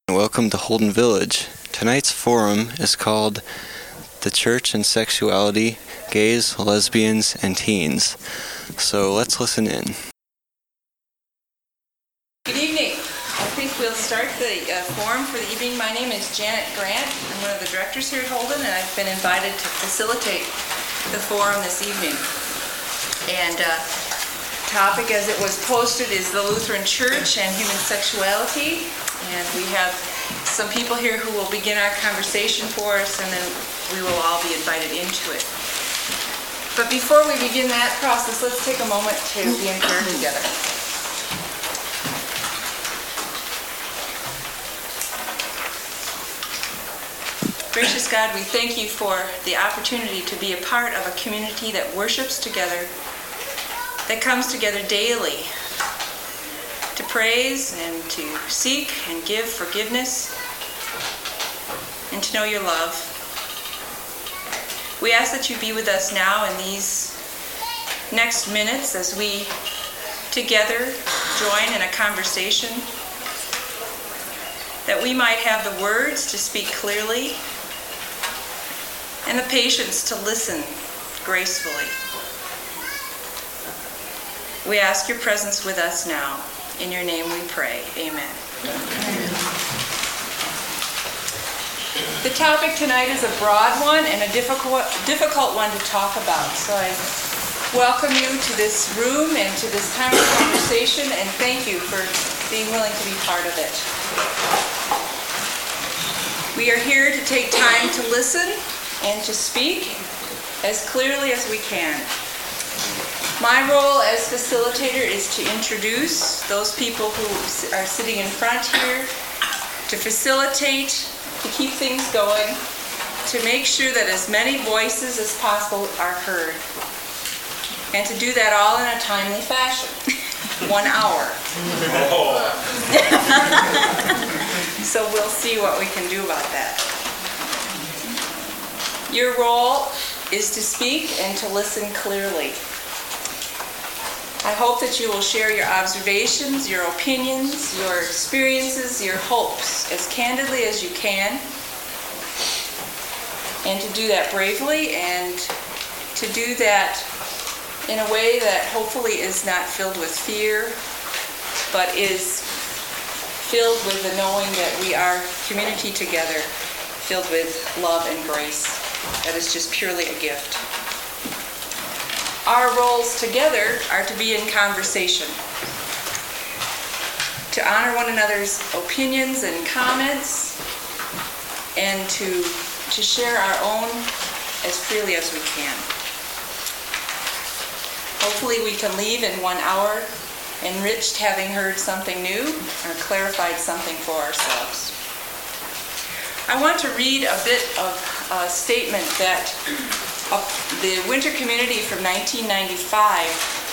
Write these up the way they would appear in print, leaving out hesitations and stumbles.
Welcome to Holden Village. Tonight's forum is called The Church and Sexuality, Gays, Lesbians, and Teens. So let's listen in. Good evening. I think we'll start the forum for the evening. My name is Janet Grant. I'm one of the directors here at Holden, and I've been invited to facilitate the forum this evening. And topic as it was posted is the Lutheran Church and human sexuality. And we have some people here who will begin our conversation for us, and then we will all be invited into it. But before we begin that process, let's take a moment to be in prayer together. Gracious God, we thank you for the opportunity to be a part of a community that worships together, that comes together daily to praise and to seek and give forgiveness and to know your love. We ask that you be with us now in these next minutes as we together join in a conversation, that we might have the words to speak clearly and the patience to listen gracefully. We ask your presence with us now. In your name we pray. Amen. The topic tonight is a broad one and a difficult one to talk about. So I welcome you to this room and to this time of conversation, and thank you for being willing to be part of it. We are here to take time to listen and to speak as clearly as we can. My role as facilitator is to introduce those people who are sitting in front here, to facilitate, to keep things going, to make sure that as many voices as possible are heard, and to do that all in a timely fashion. 1 hour. So we'll see what we can do about that. Your role is to speak and to listen clearly. I hope that you will share your observations, your opinions, your experiences, your hopes as candidly as you can, and to do that bravely and to do that in a way that hopefully is not filled with fear, but is filled with the knowing that we are community together, filled with love and grace. That is just purely a gift. Our roles together are to be in conversation, to honor one another's opinions and comments, and to share our own as freely as we can. Hopefully we can leave in 1 hour enriched, having heard something new or clarified something for ourselves. I want to read a bit of a statement that the Winter Community from 1995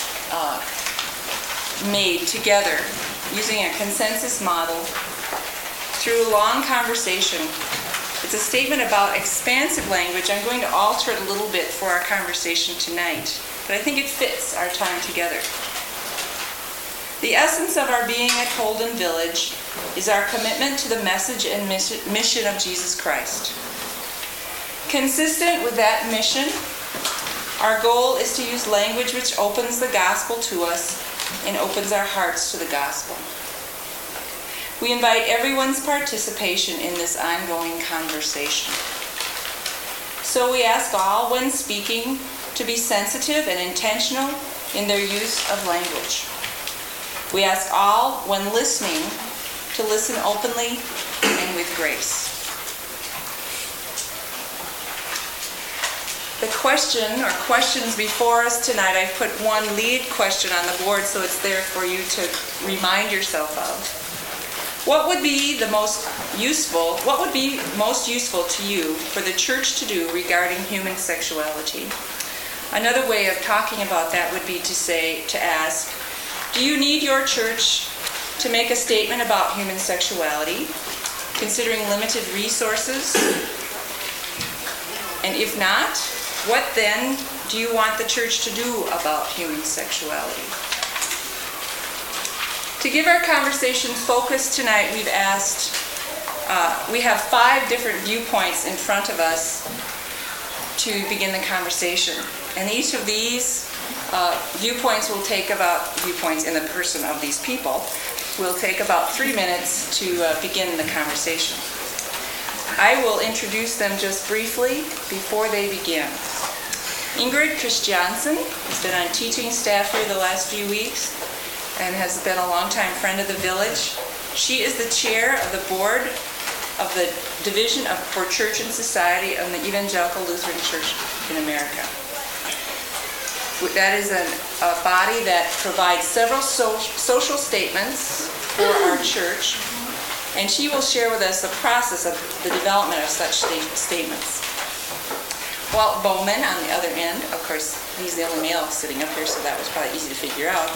made together using a consensus model through a long conversation. It's a statement about expansive language. I'm going to alter it a little bit for our conversation tonight, but I think it fits our time together. The essence of our being at Holden Village is our commitment to the message and mission of Jesus Christ. Consistent with that mission, our goal is to use language which opens the gospel to us and opens our hearts to the gospel. We invite everyone's participation in this ongoing conversation. So we ask all, when speaking, to be sensitive and intentional in their use of language. We ask all, when listening, to listen openly and with grace. The question or questions before us tonight, I've put one lead question on the board so it's there for you to remind yourself of. What would be most useful to you for the church to do regarding human sexuality? Another way of talking about that would be to ask, do you need your church to make a statement about human sexuality, considering limited resources? And if not, what then do you want the church to do about human sexuality? To give our conversation focus tonight, we've asked, We have 5 different viewpoints in front of us to begin the conversation. And each of these viewpoints in the person of these people will take about 3 minutes to begin the conversation. I will introduce them just briefly before they begin. Ingrid Christiansen has been on teaching staff here the last few weeks and has been a longtime friend of the village. She is the chair of the board of the Division for Church and Society of the Evangelical Lutheran Church in America. That is a body that provides several social statements for our church, and she will share with us the process of the development of such statements. Walt Bowman on the other end, of course, he's the only male sitting up here, so that was probably easy to figure out.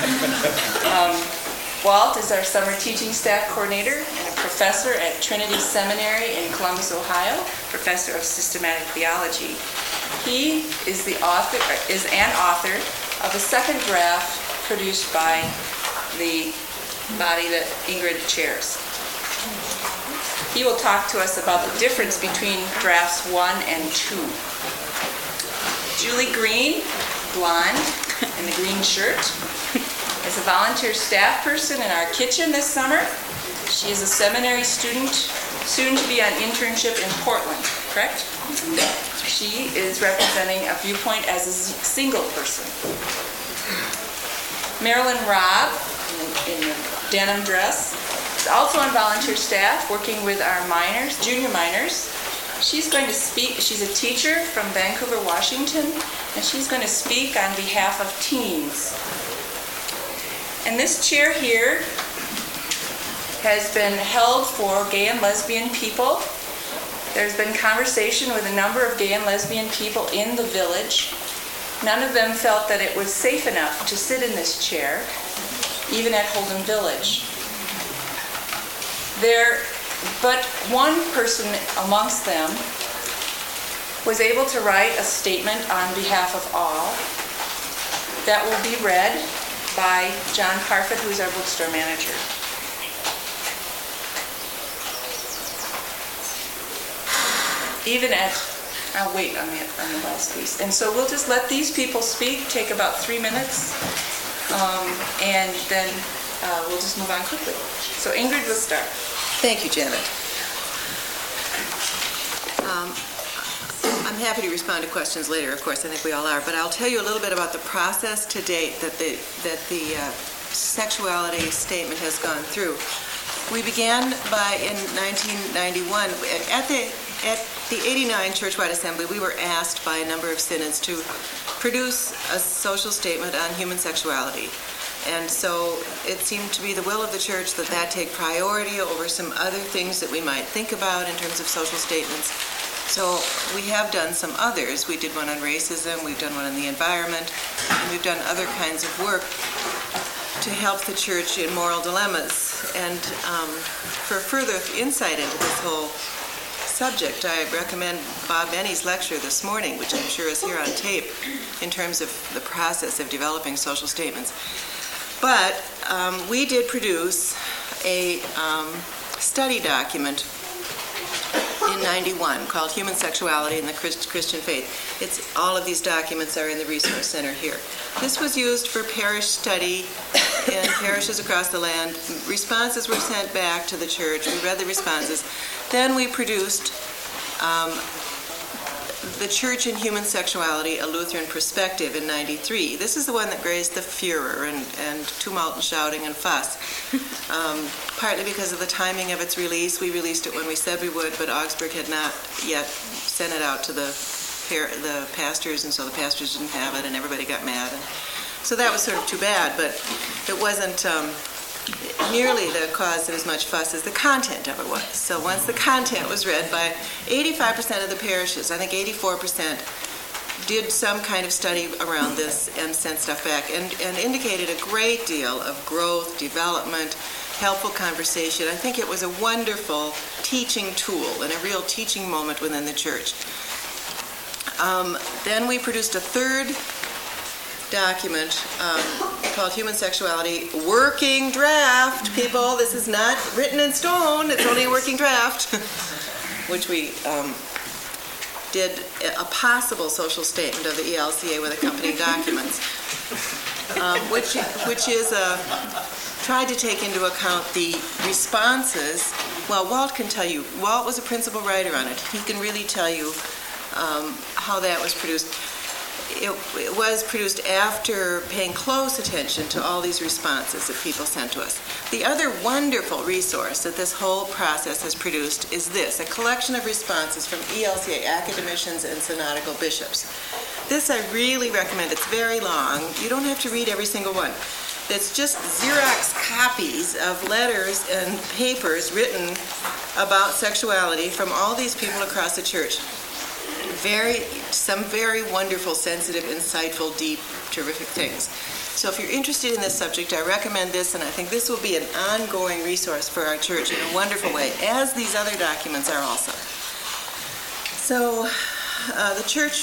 Walt is our summer teaching staff coordinator and a professor at Trinity Seminary in Columbus, Ohio, professor of systematic theology. He is an author of a second draft produced by the body that Ingrid chairs. He will talk to us about the difference between drafts 1 and 2. Julie Green, blonde, in the green shirt, is a volunteer staff person in our kitchen this summer. She is a seminary student, soon to be on internship in Portland, correct? She is representing a viewpoint as a single person. Marilyn Robb, in the denim dress, is also on volunteer staff working with our minors, junior minors. She's going to speak. She's a teacher from Vancouver, Washington, and she's going to speak on behalf of teens. And this chair here has been held for gay and lesbian people. There's been conversation with a number of gay and lesbian people in the village. None of them felt that it was safe enough to sit in this chair, even at Holden Village. But one person amongst them was able to write a statement on behalf of all that will be read by John Parfit, who's our bookstore manager. I'll wait on the last piece. And so we'll just let these people speak, take about 3 minutes, and then we'll just move on quickly. So Ingrid will start. Thank you, Janet. I'm happy to respond to questions later, of course, I think we all are, but I'll tell you a little bit about the process to date that the sexuality statement has gone through. We began in 1991, at the 89 Churchwide Assembly, we were asked by a number of synods to produce a social statement on human sexuality. And so it seemed to be the will of the church that take priority over some other things that we might think about in terms of social statements. So we have done some others. We did one on racism, we've done one on the environment, and we've done other kinds of work to help the church in moral dilemmas. And for further insight into this whole subject, I recommend Bob Benny's lecture this morning, which I'm sure is here on tape, in terms of the process of developing social statements. But we did produce a study document in 91 called Human Sexuality and the Christian Faith. All of these documents are in the Resource Center here. This was used for parish study in parishes across the land. Responses were sent back to the church. We read the responses. Then we produced The Church in Human Sexuality, A Lutheran Perspective in 93. This is the one that raised the furor and tumult and shouting and fuss. Partly because of the timing of its release. We released it when we said we would, but Augsburg had not yet sent it out to the pastors, and so the pastors didn't have it, and everybody got mad. And so that was sort of too bad, but it wasn't nearly the cause of as much fuss as the content of it was. So once the content was read by 85% of the parishes, I think 84%, did some kind of study around this and sent stuff back and indicated a great deal of growth, development, helpful conversation. I think it was a wonderful teaching tool and a real teaching moment within the church. Then we produced a third document called Human Sexuality Working Draft. People, this is not written in stone. It's only a working draft, which we did a possible social statement of the ELCA with accompanying documents, which is tried to take into account the responses. Well, Walt can tell you. Walt was a principal writer on it. He can really tell you how that was produced. It was produced after paying close attention to all these responses that people sent to us. The other wonderful resource that this whole process has produced is this, a collection of responses from ELCA academicians and synodical bishops. This I really recommend. It's very long. You don't have to read every single one. It's just Xerox copies of letters and papers written about sexuality from all these people across the church. Some very wonderful, sensitive, insightful, deep, terrific things. So if you're interested in this subject, I recommend this, and I think this will be an ongoing resource for our church in a wonderful way, as these other documents are also. So the church,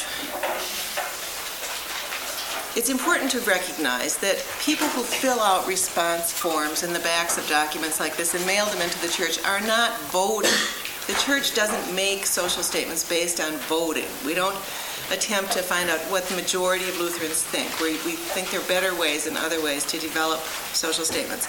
it's important to recognize that people who fill out response forms in the backs of documents like this and mail them into the church are not voting. The church doesn't make social statements based on voting. We don't attempt to find out what the majority of Lutherans think. We think there are better ways and other ways to develop social statements.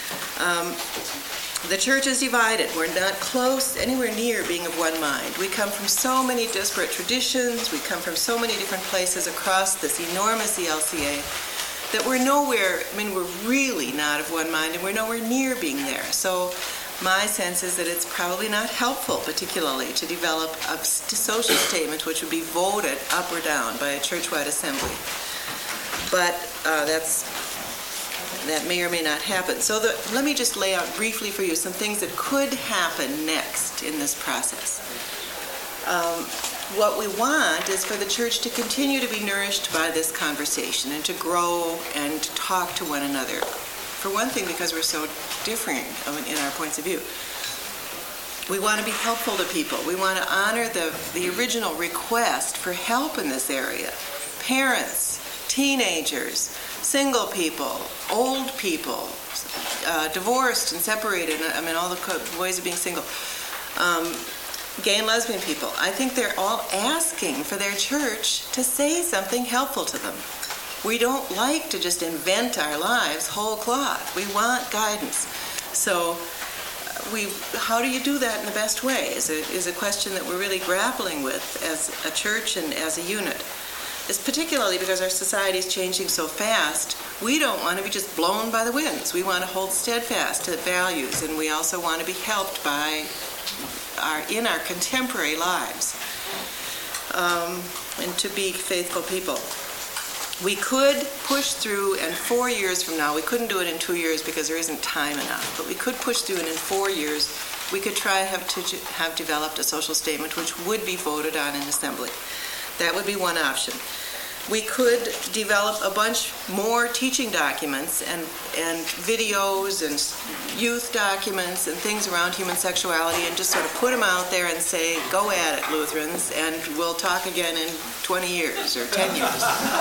The church is divided. We're not close, anywhere near being of one mind. We come from so many disparate traditions. We come from so many different places across this enormous ELCA that we're nowhere, we're really not of one mind, and we're nowhere near being there. So my sense is that it's probably not helpful, particularly, to develop a social statement which would be voted up or down by a church-wide assembly. But that may or may not happen. So let me just lay out briefly for you some things that could happen next in this process. What we want is for the church to continue to be nourished by this conversation and to grow and to talk to one another. For one thing, because we're so different in our points of view. We want to be helpful to people. We want to honor the original request for help in this area. Parents, teenagers, single people, old people, divorced and separated, all the ways of being single, gay and lesbian people. I think they're all asking for their church to say something helpful to them. We don't like to just invent our lives whole cloth. We want guidance. So how do you do that in the best way is a question that we're really grappling with as a church and as a unit. It's particularly because our society is changing so fast. We don't want to be just blown by the winds. We want to hold steadfast to values, and we also want to be helped by in our contemporary lives and to be faithful people. We could push through, and 4 years from now, we couldn't do it in 2 years because there isn't time enough, but we could push through, and in 4 years, we could try to have developed a social statement which would be voted on in assembly. That would be one option. We could develop a bunch more teaching documents and videos and youth documents and things around human sexuality and just sort of put them out there and say, go at it, Lutherans, and we'll talk again in 20 years or 10 years.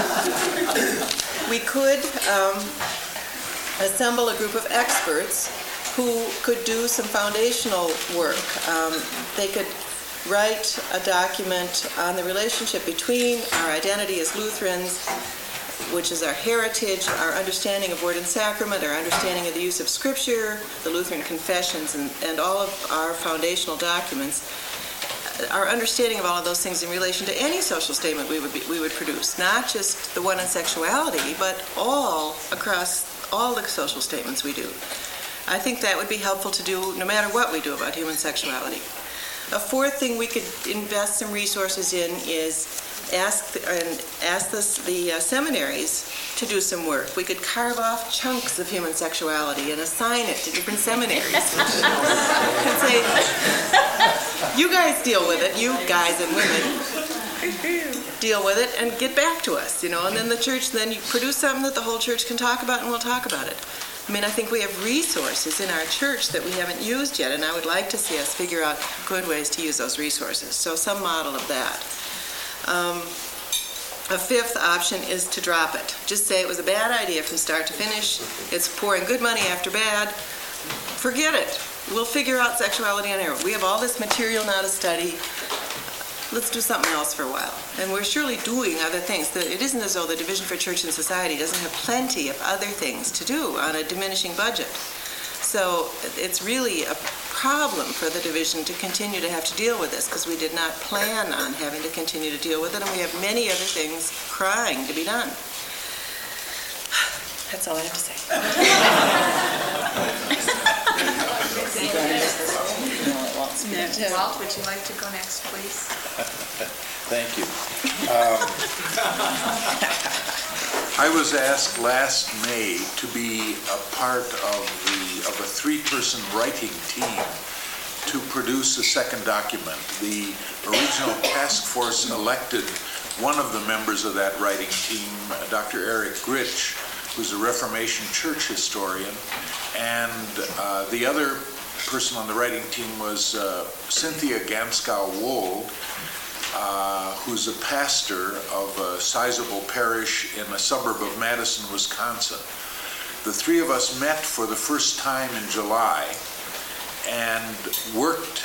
We could assemble a group of experts who could do some foundational work. They could write a document on the relationship between our identity as Lutherans, which is our heritage, our understanding of word and sacrament, our understanding of the use of Scripture, the Lutheran confessions, and all of our foundational documents, our understanding of all of those things in relation to any social statement we would produce, not just the one on sexuality, but all across all the social statements we do. I think that would be helpful to do no matter what we do about human sexuality. A fourth thing we could invest some resources in is ask the seminaries to do some work. We could carve off chunks of human sexuality and assign it to different seminaries. And say, you guys deal with it, you guys and women, deal with it and get back to us, and then the church, then you produce something that the whole church can talk about and we'll talk about it. I think we have resources in our church that we haven't used yet, and I would like to see us figure out good ways to use those resources. So some model of that. A fifth option is to drop it. Just say it was a bad idea from start to finish. It's pouring good money after bad. Forget it. We'll figure out sexuality on our own. We have all this material now to study. Let's do something else for a while. And we're surely doing other things. It isn't as though the Division for Church and Society doesn't have plenty of other things to do on a diminishing budget. So it's really a problem for the division to continue to have to deal with this, because we did not plan on having to continue to deal with it, and we have many other things crying to be done. That's all I have to say. Walt, would you like to go next, please? Thank you. I was asked last May to be a part of a three-person writing team to produce a second document. The original task force elected one of the members of that writing team, Dr. Eric Gritsch, who's a Reformation Church historian, and the other person on the writing team was Cynthia Ganskow-Wold, who's a pastor of a sizable parish in a suburb of Madison, Wisconsin. The three of us met for the first time in July and worked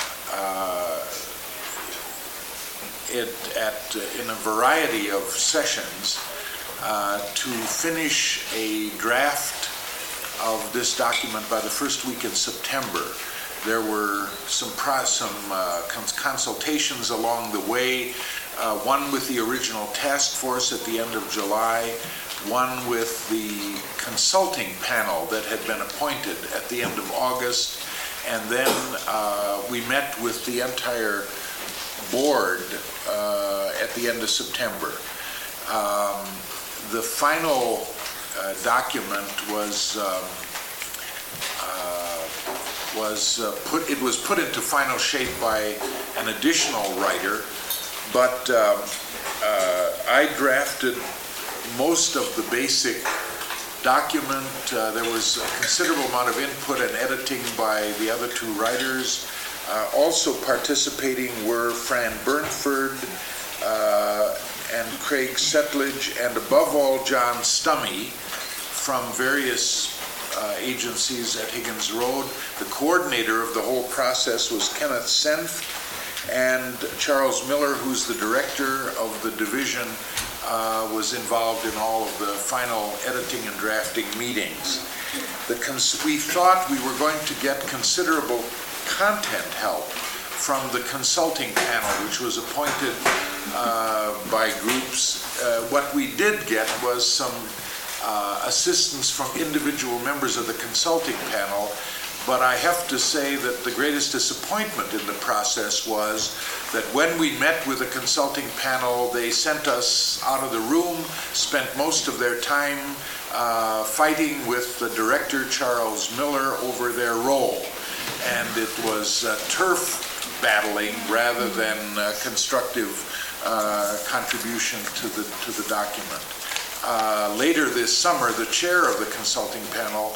in a variety of sessions to finish a draft of this document by the first week in September. There were some consultations along the way, one with the original task force at the end of July, one with the consulting panel that had been appointed at the end of August, and then we met with the entire board at the end of September. The final document was put into final shape by an additional writer, but I drafted most of the basic document. There was a considerable amount of input and editing by the other two writers. Also participating were Fran Burnford and Craig Settlage, and above all, John Stummy from various agencies at Higgins Road. The coordinator of the whole process was Kenneth Senft, and Charles Miller, who's the director of the division, was involved in all of the final editing and drafting meetings. We thought we were going to get considerable content help from the consulting panel, which was appointed by groups. What we did get was some assistance from individual members of the consulting panel, but I have to say that the greatest disappointment in the process was that when we met with the consulting panel, they sent us out of the room, spent most of their time fighting with the director, Charles Miller, over their role. And it was turf battling rather than constructive contribution to the document. Later this summer, the chair of the consulting panel,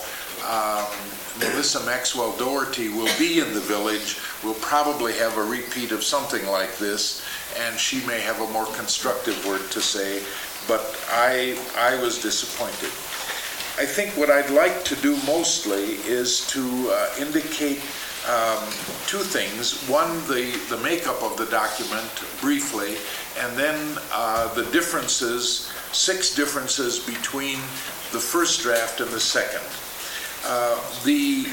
Melissa Maxwell Doherty, will be in the village. We'll probably have a repeat of something like this, and she may have a more constructive word to say, but I was disappointed. I think what I'd like to do mostly is to indicate two things. One, the makeup of the document briefly, and then the differences, 6 differences between the first draft and the second. The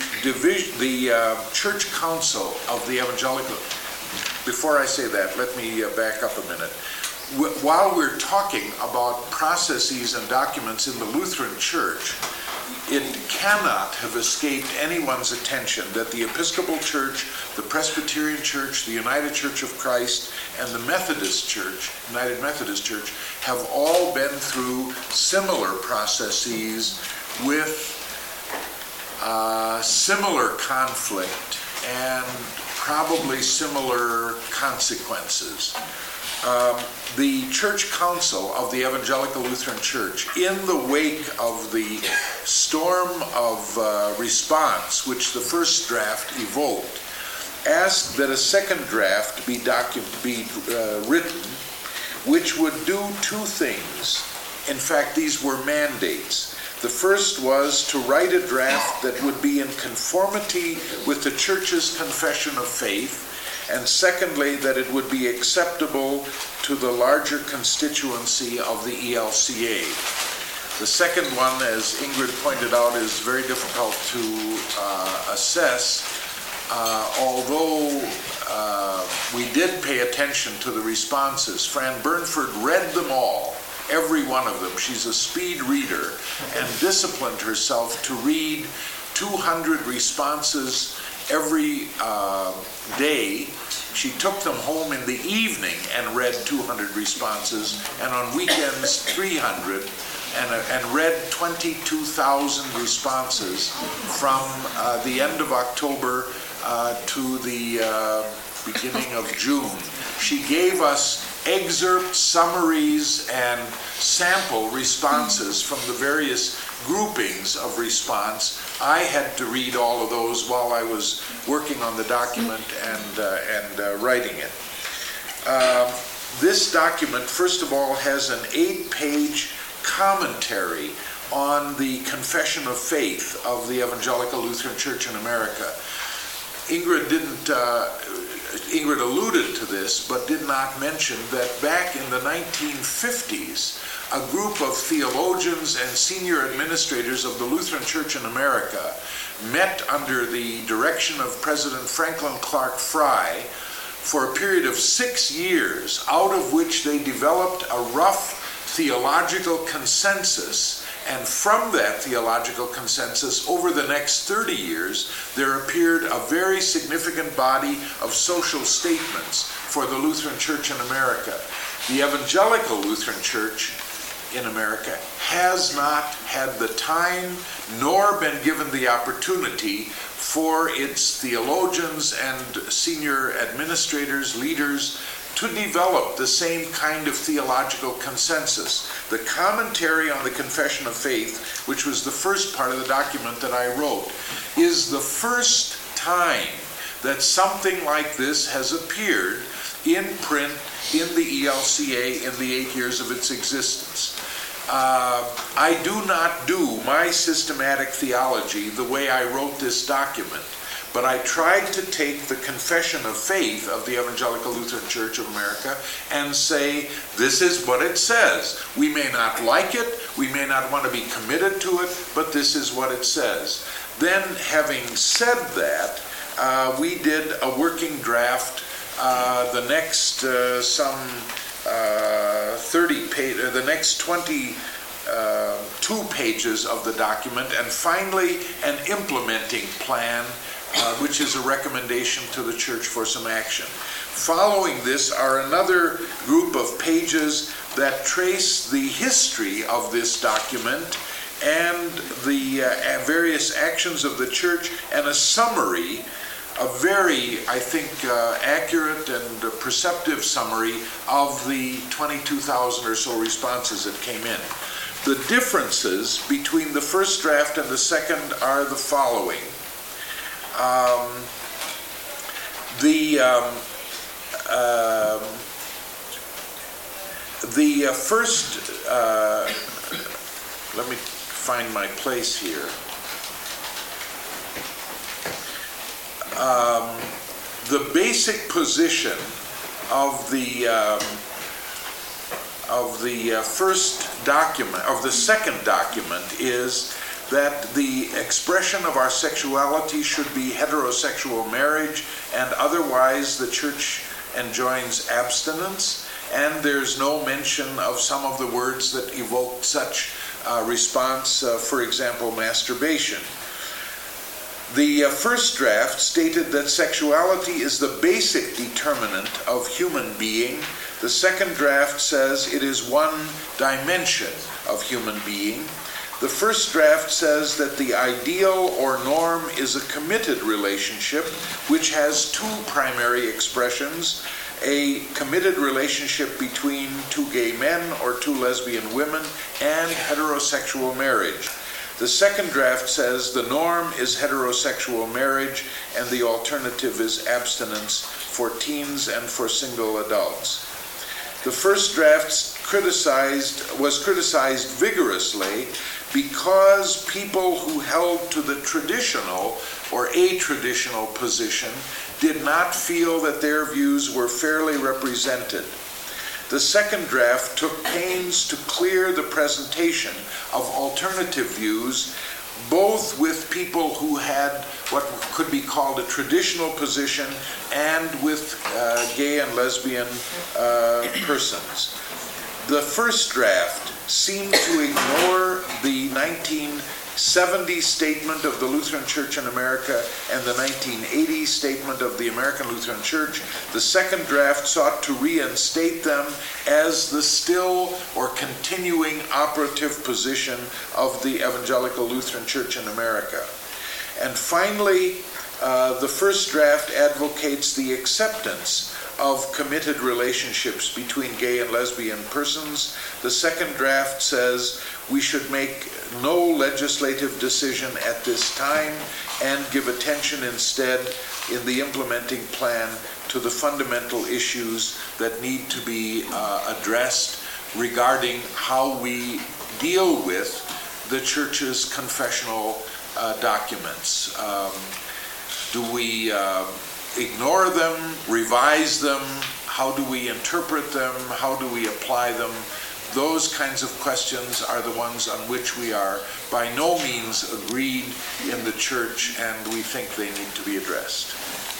Church Council of the Evangelical, before I say that, let me back up a minute. While we're talking about processes and documents in the Lutheran Church, it cannot have escaped anyone's attention that the Episcopal Church, the Presbyterian Church, the United Church of Christ, and the Methodist Church, United Methodist Church, have all been through similar processes with similar conflict and probably similar consequences. The Church Council of the Evangelical Lutheran Church, in the wake of the storm of response which the first draft evoked, asked that a second draft be written, which would do two things. In fact, these were mandates. The first was to write a draft that would be in conformity with the Church's confession of faith, and secondly, that it would be acceptable to the larger constituency of the ELCA. The second one, as Ingrid pointed out, is very difficult to assess, although we did pay attention to the responses. Fran Burnford read them all, every one of them. She's a speed reader and disciplined herself to read 200 responses every day. She took them home in the evening and read 200 responses, and on weekends 300, and read 22,000 responses from the end of October to the beginning of June. She gave us excerpts, summaries, and sample responses from the various groupings of response. I had to read all of those while I was working on the document and writing it. This document, first of all, has an 8-page commentary on the Confession of Faith of the Evangelical Lutheran Church in America. Ingrid alluded to this, but did not mention that back in the 1950s, a group of theologians and senior administrators of the Lutheran Church in America met under the direction of President Franklin Clark Fry for a period of 6 years, out of which they developed a rough theological consensus. And from that theological consensus, over the next 30 years, there appeared a very significant body of social statements for the Lutheran Church in America. The Evangelical Lutheran Church in America has not had the time nor been given the opportunity for its theologians and senior administrators, leaders, to develop the same kind of theological consensus. The commentary on the Confession of Faith, which was the first part of the document that I wrote, is the first time that something like this has appeared in print in the ELCA in the 8 years of its existence. I do not do my systematic theology the way I wrote this document, but I tried to take the Confession of Faith of the Evangelical Lutheran Church of America and say, this is what it says. We may not like it, we may not want to be committed to it, but this is what it says. Then, having said that, we did a working draft, the next 22 pages of the document, and finally an implementing plan, which is a recommendation to the church for some action. Following this are another group of pages that trace the history of this document and the various actions of the church, and a summary, a very, I think, accurate and perceptive summary of the 22,000 or so responses that came in. The differences between the first draft and the second are the following. The first, let me find my place here. The basic position of the first document, of the second document, is that the expression of our sexuality should be heterosexual marriage, and otherwise the church enjoins abstinence, and there's no mention of some of the words that evoke such response, for example, masturbation. The first draft stated that sexuality is the basic determinant of human being. The second draft says it is one dimension of human being. The first draft says that the ideal or norm is a committed relationship, which has two primary expressions: a committed relationship between two gay men or two lesbian women, and heterosexual marriage. The second draft says the norm is heterosexual marriage, and the alternative is abstinence for teens and for single adults. The first draft was criticized vigorously because people who held to the traditional or a traditional position did not feel that their views were fairly represented. The second draft took pains to clear the presentation of alternative views, both with people who had what could be called a traditional position and with gay and lesbian persons. The first draft seemed to ignore the 1970 statement of the Lutheran Church in America and the 1980 statement of the American Lutheran Church. The second draft sought to reinstate them as the still or continuing operative position of the Evangelical Lutheran Church in America. And finally, the first draft advocates the acceptance of committed relationships between gay and lesbian persons. The second draft says we should make no legislative decision at this time and give attention instead in the implementing plan to the fundamental issues that need to be addressed regarding how we deal with the Church's confessional documents. Do we ignore them, revise them? How do we interpret them? How do we apply them? Those kinds of questions are the ones on which we are by no means agreed in the Church, and we think they need to be addressed.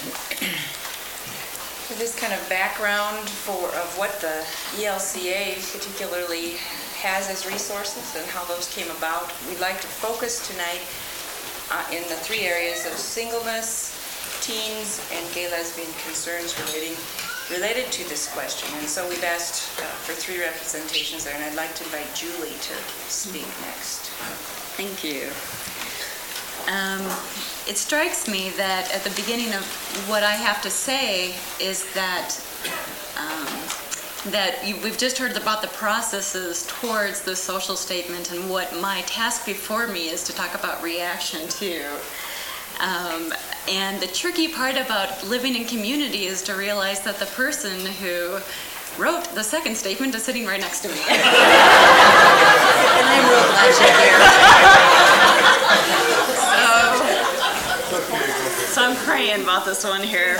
For this kind of background of what the ELCA particularly has as resources and how those came about, we'd like to focus tonight in the three areas of singleness, teens, and gay lesbian concerns related to this question. And so we've asked for three representations there, and I'd like to invite Julie to speak next. Thank you. It strikes me that at the beginning of what I have to say is that we've just heard about the processes towards the social statement, and what my task before me is to talk about reaction to. And the tricky part about living in community is to realize that the person who wrote the second statement is sitting right next to me. And I'm real glad you're here. So I'm praying about this one here.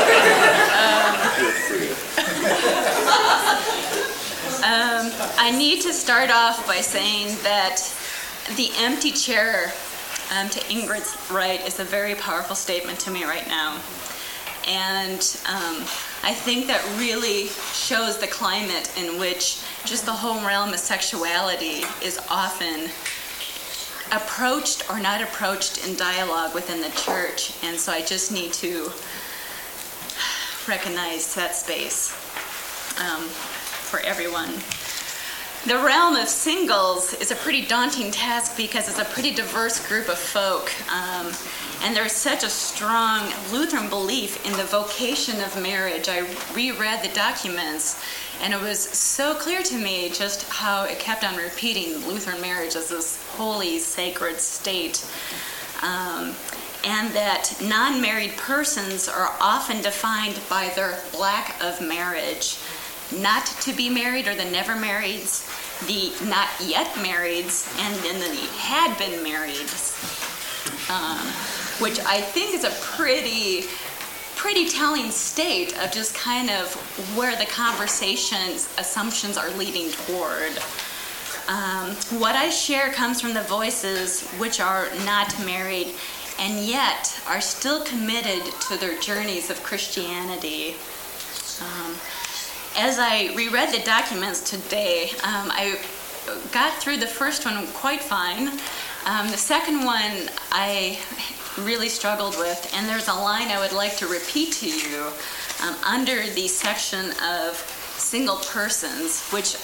I need to start off by saying that the empty chair to Ingrid's right is a very powerful statement to me right now. And I think that really shows the climate in which just the whole realm of sexuality is often approached or not approached in dialogue within the Church. And so I just need to recognize that space for everyone. The realm of singles is a pretty daunting task because it's a pretty diverse group of folk. And there's such a strong Lutheran belief in the vocation of marriage. I reread the documents, and it was so clear to me just how it kept on repeating Lutheran marriage as this holy, sacred state. And that non-married persons are often defined by their lack of marriage. Not to be married or the never marrieds, the not yet marrieds, and then the had been marrieds, which I think is a pretty telling state of just kind of where the conversation's assumptions are leading toward. What I share comes from the voices which are not married and yet are still committed to their journeys of Christianity. As I reread the documents today, I got through the first one quite fine. The second one I really struggled with, and there's a line I would like to repeat to you under the section of single persons, which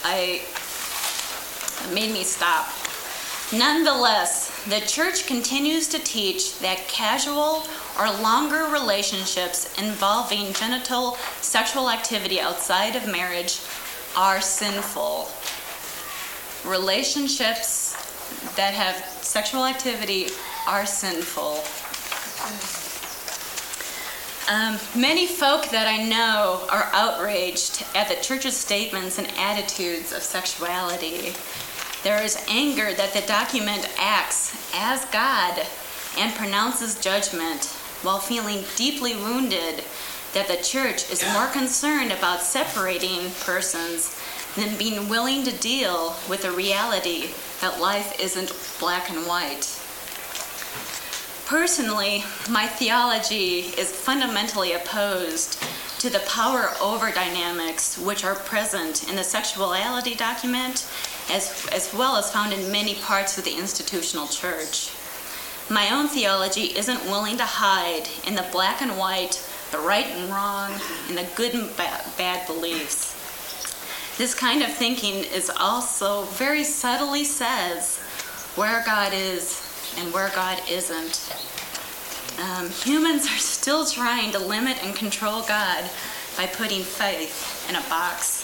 made me stop. Nonetheless, the Church continues to teach that casual or longer relationships involving genital sexual activity outside of marriage are sinful. Relationships that have sexual activity are sinful. Many folk that I know are outraged at the church's statements and attitudes of sexuality. There is anger that the document acts as God and pronounces judgment, while feeling deeply wounded that the church is more concerned about separating persons than being willing to deal with the reality that life isn't black and white. Personally, my theology is fundamentally opposed to the power over dynamics which are present in the sexuality document, as well as found in many parts of the institutional church. My own theology isn't willing to hide in the black and white, the right and wrong, and the good and bad beliefs. This kind of thinking is also very subtly says where God is and where God isn't. Humans are still trying to limit and control God by putting faith in a box.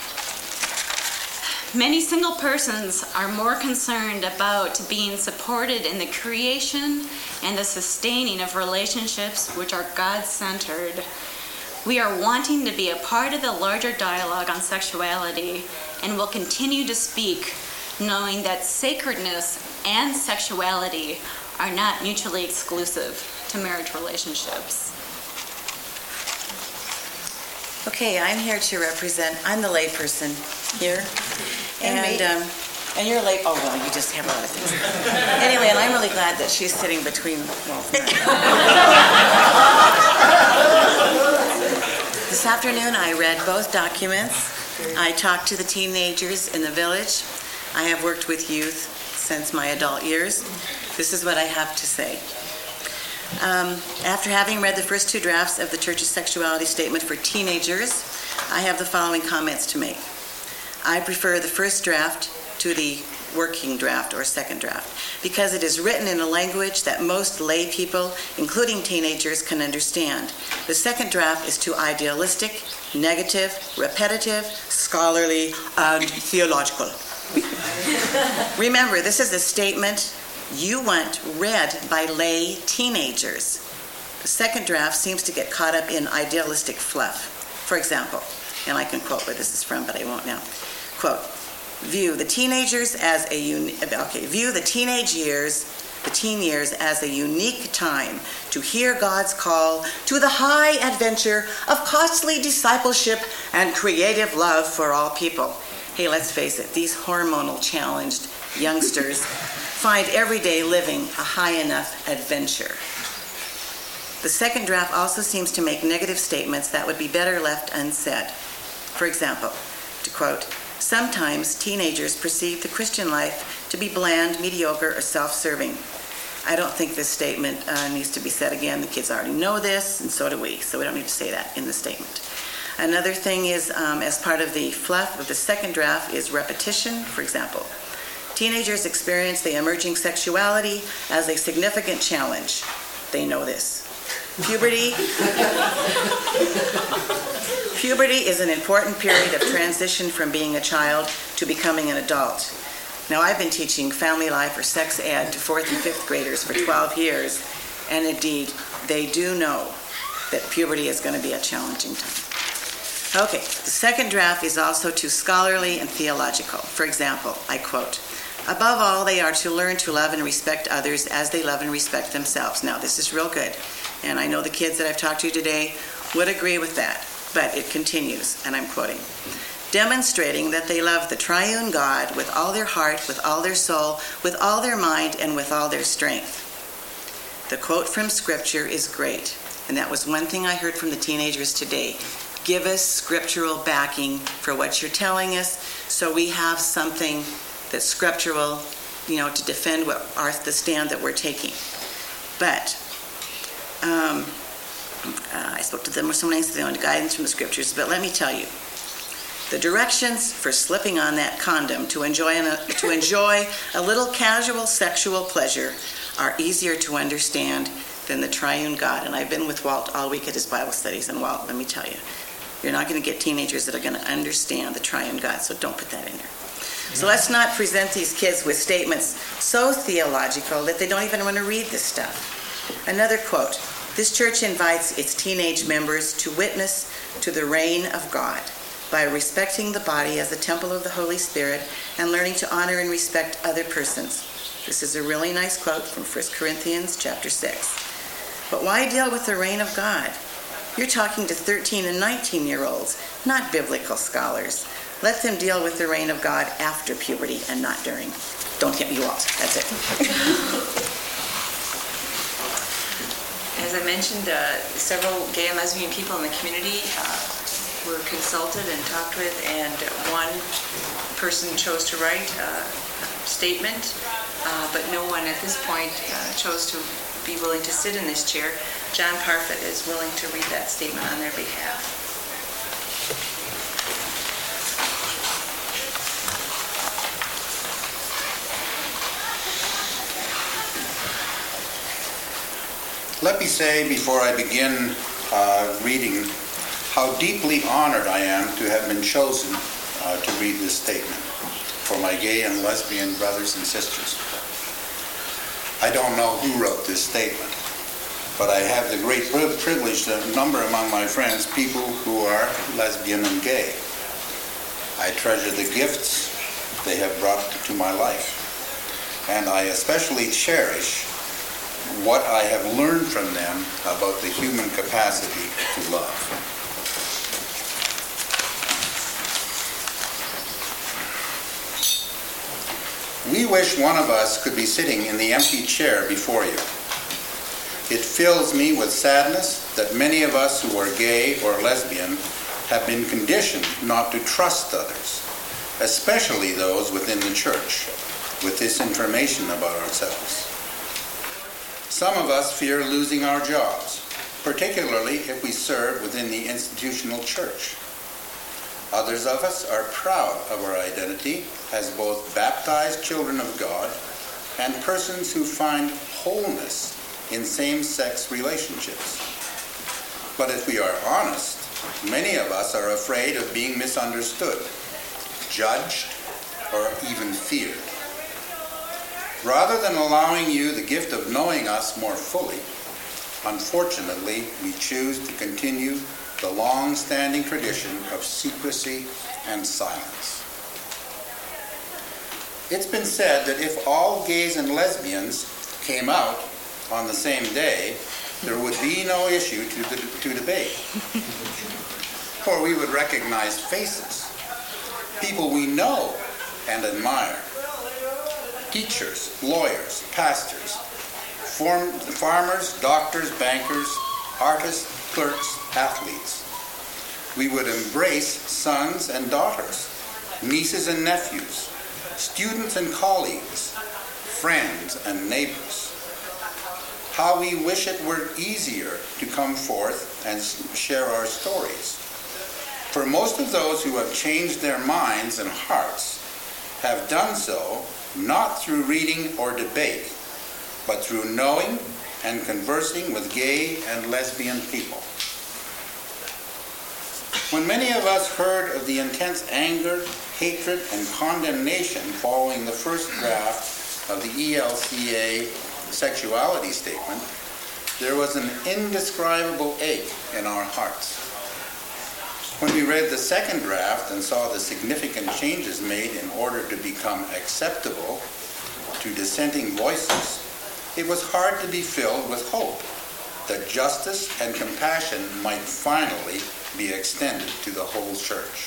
Many single persons are more concerned about being supported in the creation and the sustaining of relationships which are God-centered. We are wanting to be a part of the larger dialogue on sexuality and will continue to speak, knowing that sacredness and sexuality are not mutually exclusive to marriage relationships. Okay, I'm here to represent, I'm the layperson here. And you're late, oh, well, you just have a lot of things. Anyway, and I'm really glad that she's sitting between, well, this afternoon I read both documents. I talked to the teenagers in the village. I have worked with youth since my adult years. This is what I have to say. After having read the first two drafts of the Church's sexuality statement for teenagers, I have the following comments to make. I prefer the first draft to the working draft or second draft because it is written in a language that most lay people, including teenagers, can understand. The second draft is too idealistic, negative, repetitive, scholarly, and theological. Remember, this is a statement you want read by lay teenagers. The second draft seems to get caught up in idealistic fluff. For example, and I can quote where this is from, but I won't now. Quote, view the teen years as a unique time to hear God's call to the high adventure of costly discipleship and creative love for all people. Hey, let's face it, these hormonal challenged youngsters find everyday living a high enough adventure. The second draft also seems to make negative statements that would be better left unsaid. For example, to quote, sometimes teenagers perceive the Christian life to be bland, mediocre, or self-serving. I don't think this statement needs to be said again. The kids already know this, and so do we, so we don't need to say that in the statement. Another thing is, as part of the fluff of the second draft, is repetition. For example, teenagers experience the emerging sexuality as a significant challenge. They know this. Puberty is an important period of transition from being a child to becoming an adult. Now, I've been teaching family life or sex ed to 4th and 5th graders for 12 years, and indeed, they do know that puberty is going to be a challenging time. Okay, the second draft is also too scholarly and theological. For example, I quote, above all, they are to learn to love and respect others as they love and respect themselves. Now, this is real good, and I know the kids that I've talked to today would agree with that, but it continues, and I'm quoting, demonstrating that they love the triune God with all their heart, with all their soul, with all their mind, and with all their strength. The quote from Scripture is great, and that was one thing I heard from the teenagers today. Give us scriptural backing for what you're telling us, so we have something that's scriptural, to defend the stand that we're taking. But I spoke to them with some nice guidance from the Scriptures, but let me tell you, the directions for slipping on that condom to enjoy a little casual sexual pleasure are easier to understand than the triune God. And I've been with Walt all week at his Bible studies, and Walt, let me tell you, you're not going to get teenagers that are going to understand the triune God, so don't put that in there. So let's not present these kids with statements so theological that they don't even want to read this stuff. Another quote, This church invites its teenage members to witness to the reign of God by respecting the body as a temple of the Holy Spirit and learning to honor and respect other persons. This is a really nice quote from 1 Corinthians chapter 6. But why deal with the reign of God? You're talking to 13 and 19-year-olds, not biblical scholars. Let them deal with the reign of God after puberty and not during. Don't hit me, Walt. That's it. As I mentioned, several gay and lesbian people in the community were consulted and talked with, and one person chose to write a statement, but no one at this point chose to be willing to sit in this chair. John Parfit is willing to read that statement on their behalf. Let me say before I begin reading how deeply honored I am to have been chosen to read this statement for my gay and lesbian brothers and sisters. I don't know who wrote this statement, but I have the great privilege to number among my friends people who are lesbian and gay. I treasure the gifts they have brought to my life, and I especially cherish what I have learned from them about the human capacity to love. We wish one of us could be sitting in the empty chair before you. It fills me with sadness that many of us who are gay or lesbian have been conditioned not to trust others, especially those within the church, with this information about ourselves. Some of us fear losing our jobs, particularly if we serve within the institutional church. Others of us are proud of our identity as both baptized children of God and persons who find wholeness in same-sex relationships. But if we are honest, many of us are afraid of being misunderstood, judged, or even feared. Rather than allowing you the gift of knowing us more fully, unfortunately, we choose to continue the long-standing tradition of secrecy and silence. It's been said that if all gays and lesbians came out on the same day, there would be no issue to debate. For we would recognize faces, people we know and admire. Teachers, lawyers, pastors, farmers, doctors, bankers, artists, clerks, athletes. We would embrace sons and daughters, nieces and nephews, students and colleagues, friends and neighbors. How we wish it were easier to come forth and share our stories. For most of those who have changed their minds and hearts have done so not through reading or debate, but through knowing and conversing with gay and lesbian people. When many of us heard of the intense anger, hatred, and condemnation following the first draft of the ELCA sexuality statement, there was an indescribable ache in our hearts. When we read the second draft and saw the significant changes made in order to become acceptable to dissenting voices, it was hard to be filled with hope that justice and compassion might finally be extended to the whole church.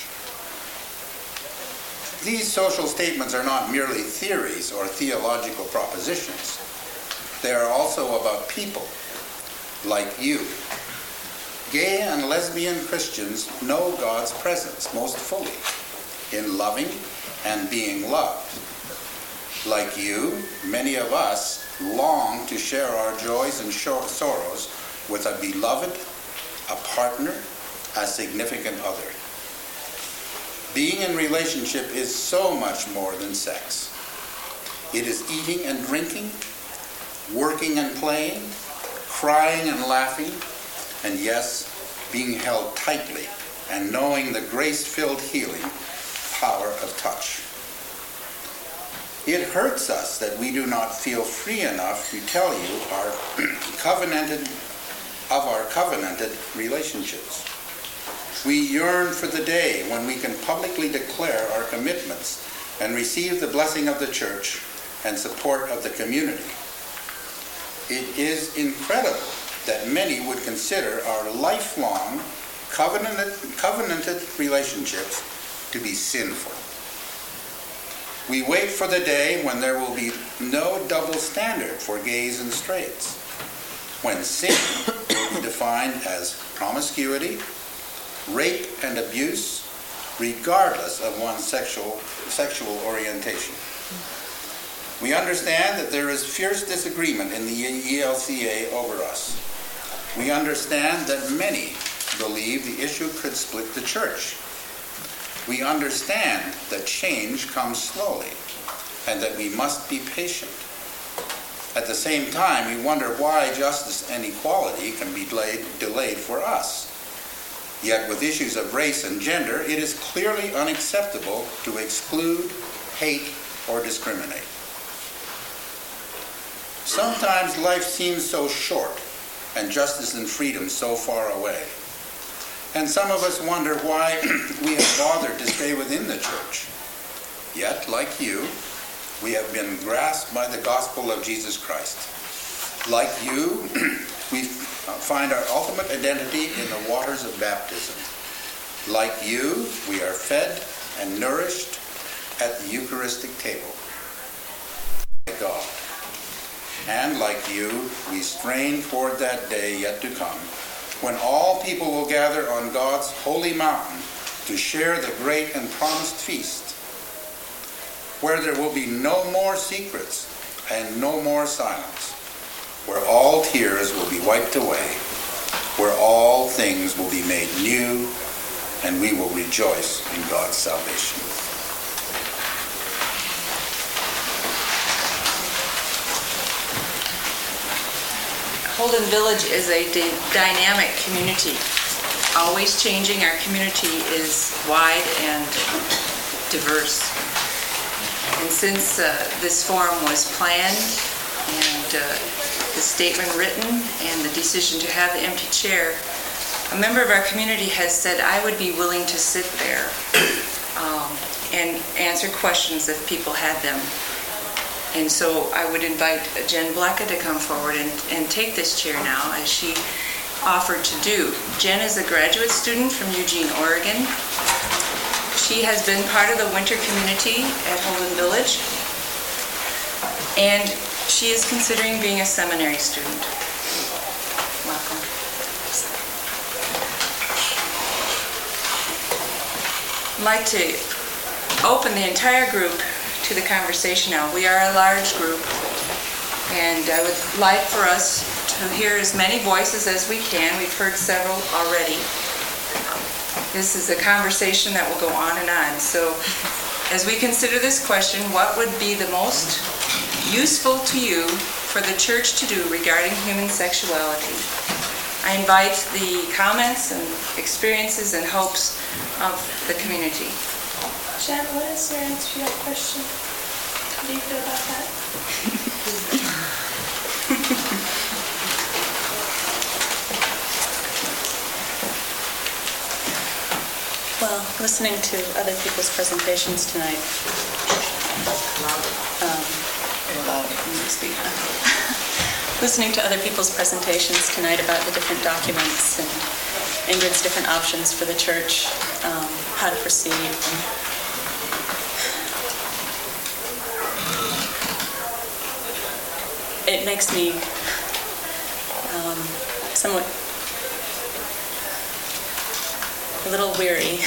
These social statements are not merely theories or theological propositions. They are also about people like you. Gay and lesbian Christians know God's presence most fully in loving and being loved. Like you, many of us long to share our joys and sorrows with a beloved, a partner, a significant other. Being in relationship is so much more than sex. It is eating and drinking, working and playing, crying and laughing, and yes, being held tightly and knowing the grace-filled healing power of touch. It hurts us that we do not feel free enough to tell you our covenanted of our covenanted relationships. We yearn for the day when we can publicly declare our commitments and receive the blessing of the church and support of the community. It is incredible that many would consider our lifelong covenanted relationships to be sinful. We wait for the day when there will be no double standard for gays and straights, when sin will be defined as promiscuity, rape and abuse, regardless of one's sexual orientation. We understand that there is fierce disagreement in the ELCA over us. We understand that many believe the issue could split the church. We understand that change comes slowly and that we must be patient. At the same time, we wonder why justice and equality can be delayed for us. Yet with issues of race and gender, it is clearly unacceptable to exclude, hate, or discriminate. Sometimes life seems so short and justice and freedom so far away. And some of us wonder why we have bothered to stay within the church. Yet, like you, we have been grasped by the gospel of Jesus Christ. Like you, we find our ultimate identity in the waters of baptism. Like you, we are fed and nourished at the Eucharistic table by God. And like you, we strain toward that day yet to come, when all people will gather on God's holy mountain to share the great and promised feast, where there will be no more secrets and no more silence, where all tears will be wiped away, where all things will be made new, and we will rejoice in God's salvation. Holden Village is a dynamic community, always changing. Our community is wide and diverse. And since this forum was planned and the statement written and the decision to have the empty chair, a member of our community has said, I would be willing to sit there and answer questions if people had them. And so I would invite Jen Blecka to come forward and take this chair now, as she offered to do. Jen is a graduate student from Eugene, Oregon. She has been part of the winter community at Holden Village, and she is considering being a seminary student. Welcome. I'd like to open the entire group to the conversation now. We are a large group, and I would like for us to hear as many voices as we can. We've heard several already. This is a conversation that will go on and on. So as we consider this question, what would be the most useful to you for the church to do regarding human sexuality? I invite the comments and experiences and hopes of the community. Jen, what is your answer to that question? How do you feel about that? Well, listening to other people's presentations tonight, listening to other people's presentations tonight about the different documents and Ingrid's different options for the church, how to proceed. It makes me somewhat a little weary,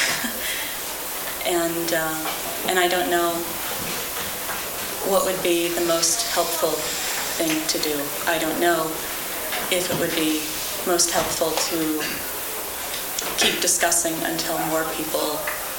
and I don't know what would be the most helpful thing to do. I don't know if it would be most helpful to keep discussing until more people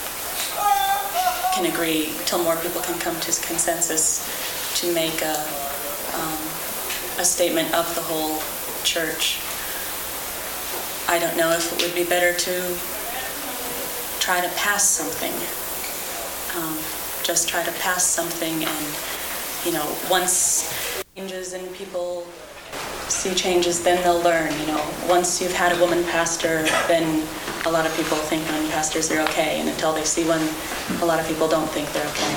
can agree, until more people can come to consensus to make a statement of the whole church. I don't know if it would be better to try to pass something. Just try to pass something, and once changes in people see changes, then they'll learn. Once you've had a woman pastor, then a lot of people think women pastors are okay, and until they see one, a lot of people don't think they're okay.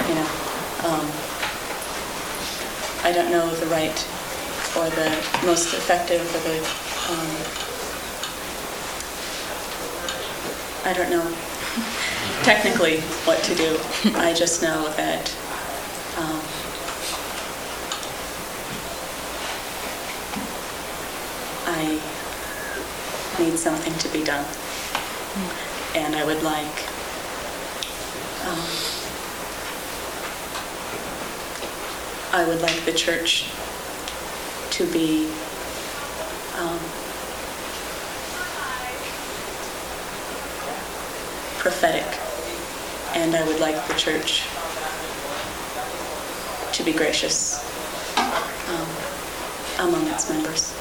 I don't know the right or the most effective or the I don't know technically what to do. I just know that I need something to be done, and I would like the church to be prophetic, and I would like the church to be gracious among its members.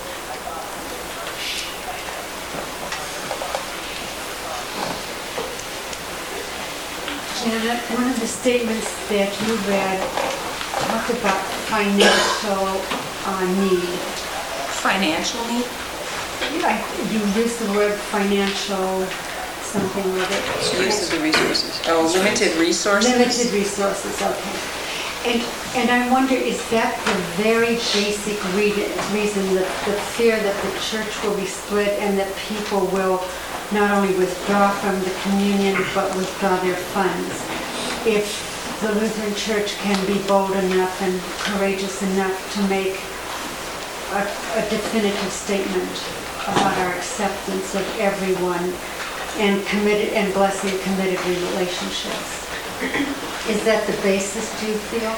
Janet, one of the statements that you read talked about financial need. Financial need? You used the word financial something with it. Use of the resources. Oh, limited resources? Limited resources, okay. And I wonder, is that the very basic reason, the fear that the church will be split and that people will not only withdraw from the communion, but withdraw their funds? If the Lutheran Church can be bold enough and courageous enough to make a definitive statement about our acceptance of everyone and committed and blessing committed relationships. Is that the basis, do you feel?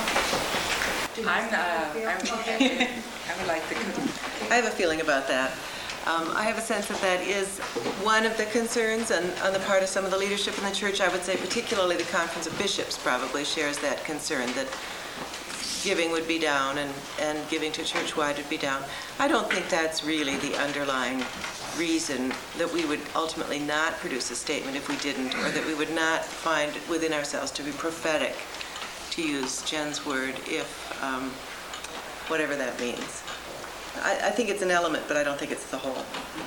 I would like to. I have a feeling about that. I have a sense that is one of the concerns on the part of some of the leadership in the church. I would say particularly the Conference of Bishops probably shares that concern, that giving would be down and giving to church-wide would be down. I don't think that's really the underlying reason that we would ultimately not produce a statement if we didn't, or that we would not find within ourselves to be prophetic, to use Jen's word, if whatever that means. I think it's an element, but I don't think it's the whole.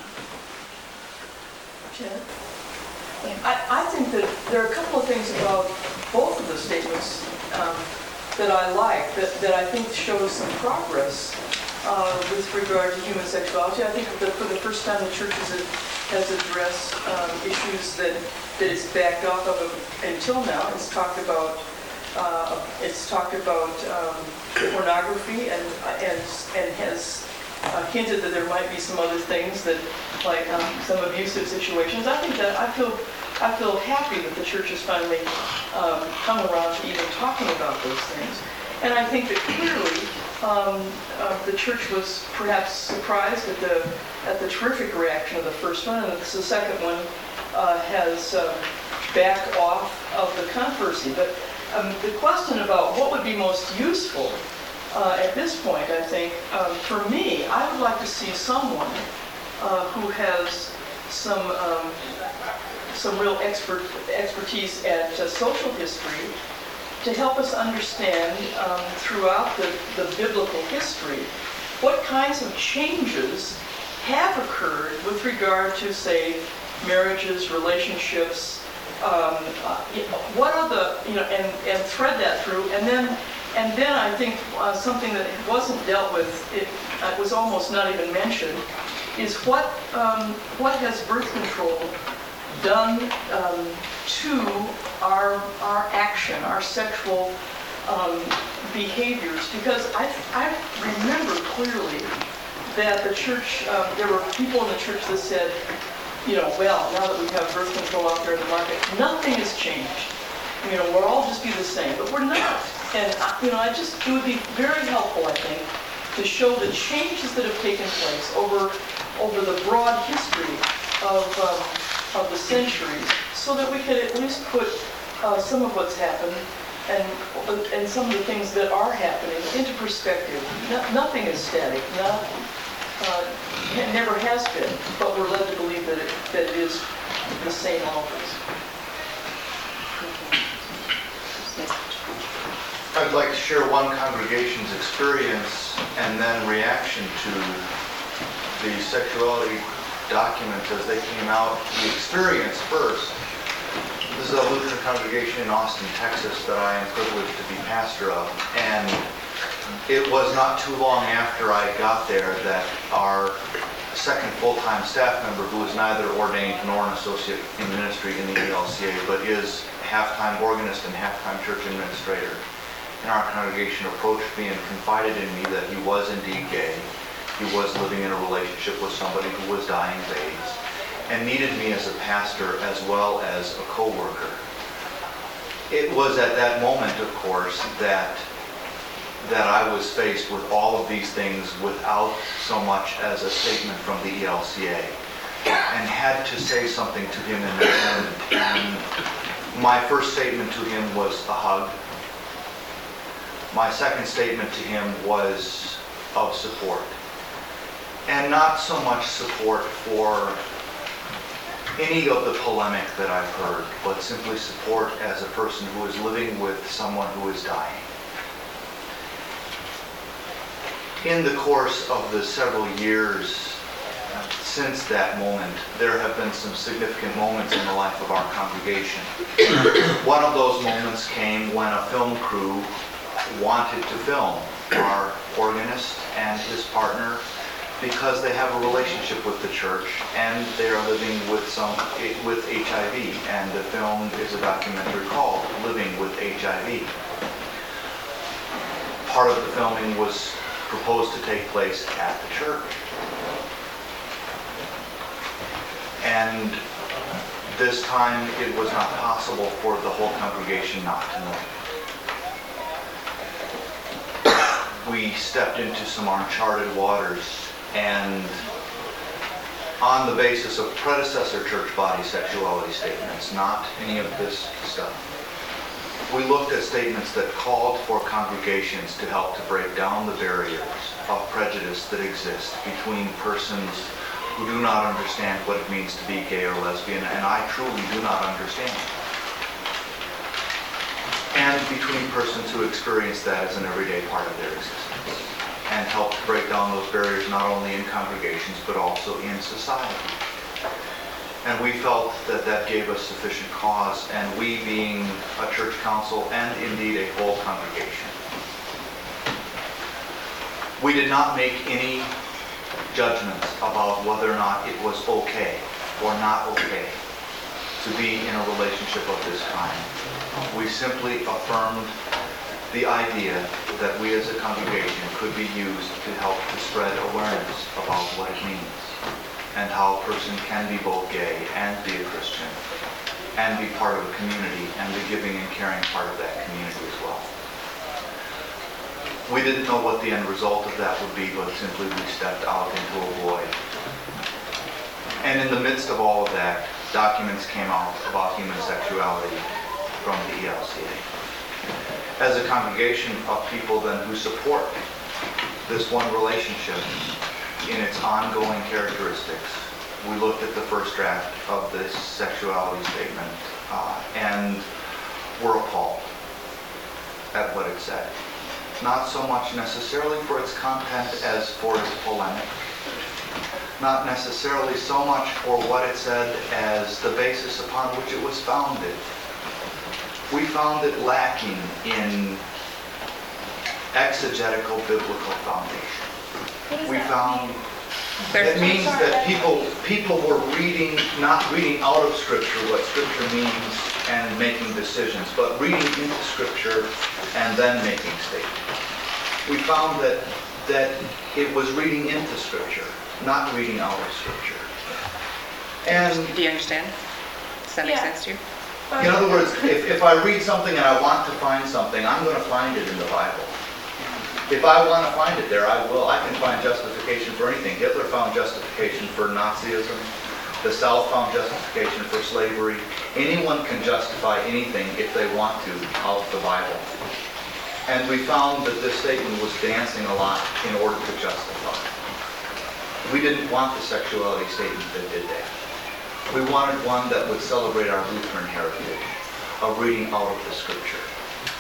Jen? I think that there are a couple of things about both of the statements that I like, that I think shows some progress with regard to human sexuality. I think that for the first time the church has addressed issues that it's backed off of until now. It's talked about pornography and has hinted that there might be some other things that, like some abusive situations. I think that I feel happy that the church has finally come around to even talking about those things. And I think that clearly the church was perhaps surprised at the terrific reaction of the first one, and the second one has backed off of the controversy. But the question about what would be most useful at this point, I think, for me, I would like to see someone who has some real expertise at social history to help us understand throughout the biblical history what kinds of changes have occurred with regard to, say, marriages, relationships, what are the, and thread that through, and then I think something that wasn't dealt with, it was almost not even mentioned, is what has birth control done to our action, our sexual behaviors? Because I remember clearly that the church, there were people in the church that said, well, now that we have birth control out there in the market, nothing has changed. We'll all just be the same, but we're not. And it would be very helpful, I think, to show the changes that have taken place over the broad history of the centuries, so that we could at least put some of what's happened and some of the things that are happening into perspective. Nothing is static. It never has been, but we're led to believe that it is the same always. I'd like to share one congregation's experience and then reaction to the sexuality documents as they came out. The experience first. This is a Lutheran congregation in Austin, Texas that I am privileged to be pastor of. And it was not too long after I got there that our second full-time staff member, who is neither ordained nor an associate in ministry in the ELCA, but is half-time organist and half-time church administrator in our congregation, approached me and confided in me that he was indeed gay. He was living in a relationship with somebody who was dying of AIDS and needed me as a pastor as well as a co-worker. It was at that moment, of course, that I was faced with all of these things without so much as a statement from the ELCA, and had to say something to him in that moment. And my first statement to him was a hug. My second statement to him was of support. And not so much support for any of the polemic that I've heard, but simply support as a person who is living with someone who is dying. In the course of the several years since that moment, there have been some significant moments in the life of our congregation. One of those moments came when a film crew wanted to film our organist and his partner because they have a relationship with the church and they are living with HIV, and the film is a documentary called Living with HIV. Part of the filming was proposed to take place at the church. And this time it was not possible for the whole congregation not to know. We stepped into some uncharted waters, and on the basis of predecessor church body sexuality statements, not any of this stuff, we looked at statements that called for congregations to help to break down the barriers of prejudice that exist between persons who do not understand what it means to be gay or lesbian, and I truly do not understand, and between persons who experience that as an everyday part of their existence, and help to break down those barriers not only in congregations but also in society. And we felt that that gave us sufficient cause, and we being a church council and indeed a whole congregation, we did not make any judgments about whether or not it was okay or not okay to be in a relationship of this kind. We simply affirmed the idea that we as a congregation could be used to help to spread awareness about what it means, and how a person can be both gay and be a Christian, and be part of a community, and the giving and caring part of that community as well. We didn't know what the end result of that would be, but simply we stepped out into a void. And in the midst of all of that, documents came out about human sexuality from the ELCA. As a congregation of people then who support this one relationship in its ongoing characteristics, we looked at the first draft of this sexuality statement and were appalled at what it said. Not so much necessarily for its content as for its polemic. Not necessarily so much for what it said as the basis upon which it was founded. We found it lacking in exegetical biblical foundation. We found it means that people were not reading out of Scripture what Scripture means and making decisions, but reading into Scripture and then making statements. We found that it was reading into Scripture, not reading out of Scripture. And do you understand? Does that make sense to you? In other words, if I read something and I want to find something, I'm going to find it in the Bible. If I want to find it there, I will. I can find justification for anything. Hitler found justification for Nazism. The South found justification for slavery. Anyone can justify anything if they want to out of the Bible. And we found that this statement was dancing a lot in order to justify. We didn't want the sexuality statement that did that. We wanted one that would celebrate our Lutheran heritage of reading out of the Scripture.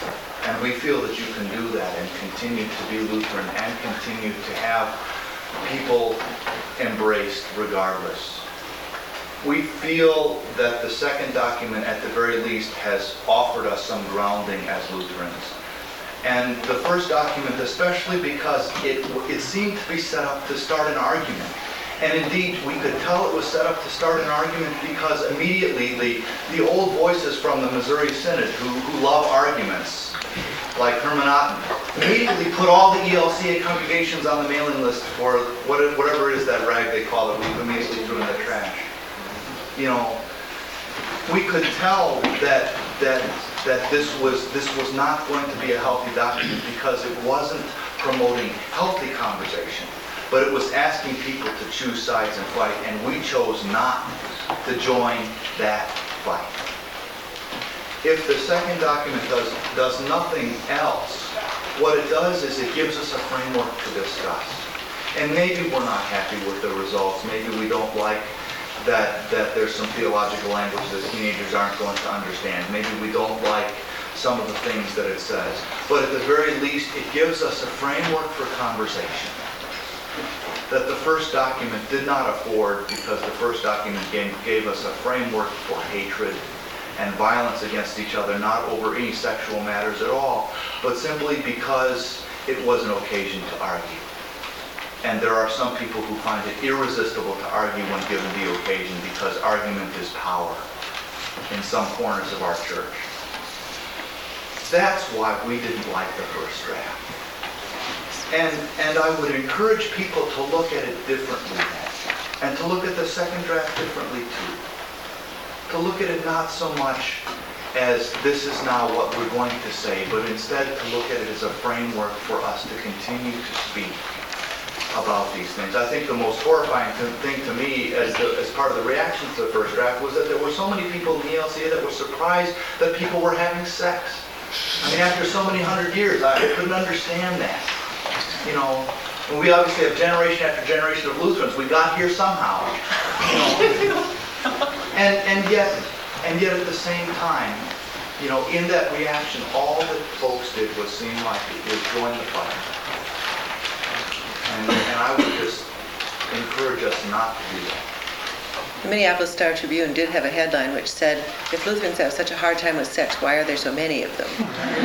And we feel that you can do that and continue to be Lutheran and continue to have people embraced regardless. We feel that the second document, at the very least, has offered us some grounding as Lutherans. And the first document, especially because it seemed to be set up to start an argument. And indeed, we could tell it was set up to start an argument because immediately the old voices from the Missouri Synod who love arguments, like Herman Otten, immediately put all the ELCA congregations on the mailing list for whatever it is, that rag they call it, we've immediately threw in the trash. You know, we could tell that this was not going to be a healthy document because it wasn't promoting healthy conversation, but it was asking people to choose sides and fight, and we chose not to join that fight. If the second document does nothing else, what it does is it gives us a framework to discuss. And maybe we're not happy with the results. Maybe we don't like that there's some theological language that teenagers aren't going to understand. Maybe we don't like some of the things that it says. But at the very least, it gives us a framework for conversation that the first document did not afford, because the first document gave us a framework for hatred and violence against each other, not over any sexual matters at all, but simply because it was an occasion to argue. And there are some people who find it irresistible to argue when given the occasion, because argument is power in some corners of our church. That's why we didn't like the first draft. And I would encourage people to look at it differently, and to look at the second draft differently too. To look at it not so much as this is now what we're going to say, but instead to look at it as a framework for us to continue to speak about these things. I think the most horrifying thing to me as part of the reaction to the first draft was that there were so many people in the ELCA that were surprised that people were having sex. I mean, after so many hundred years, I couldn't understand that. You know, and we obviously have generation after generation of Lutherans. We got here somehow. You know. And yet at the same time, you know, in that reaction, all that folks did was seem like it was join the fight. And I would just encourage us not to do that. The Minneapolis Star-Tribune did have a headline which said, "If Lutherans have such a hard time with sex, why are there so many of them?"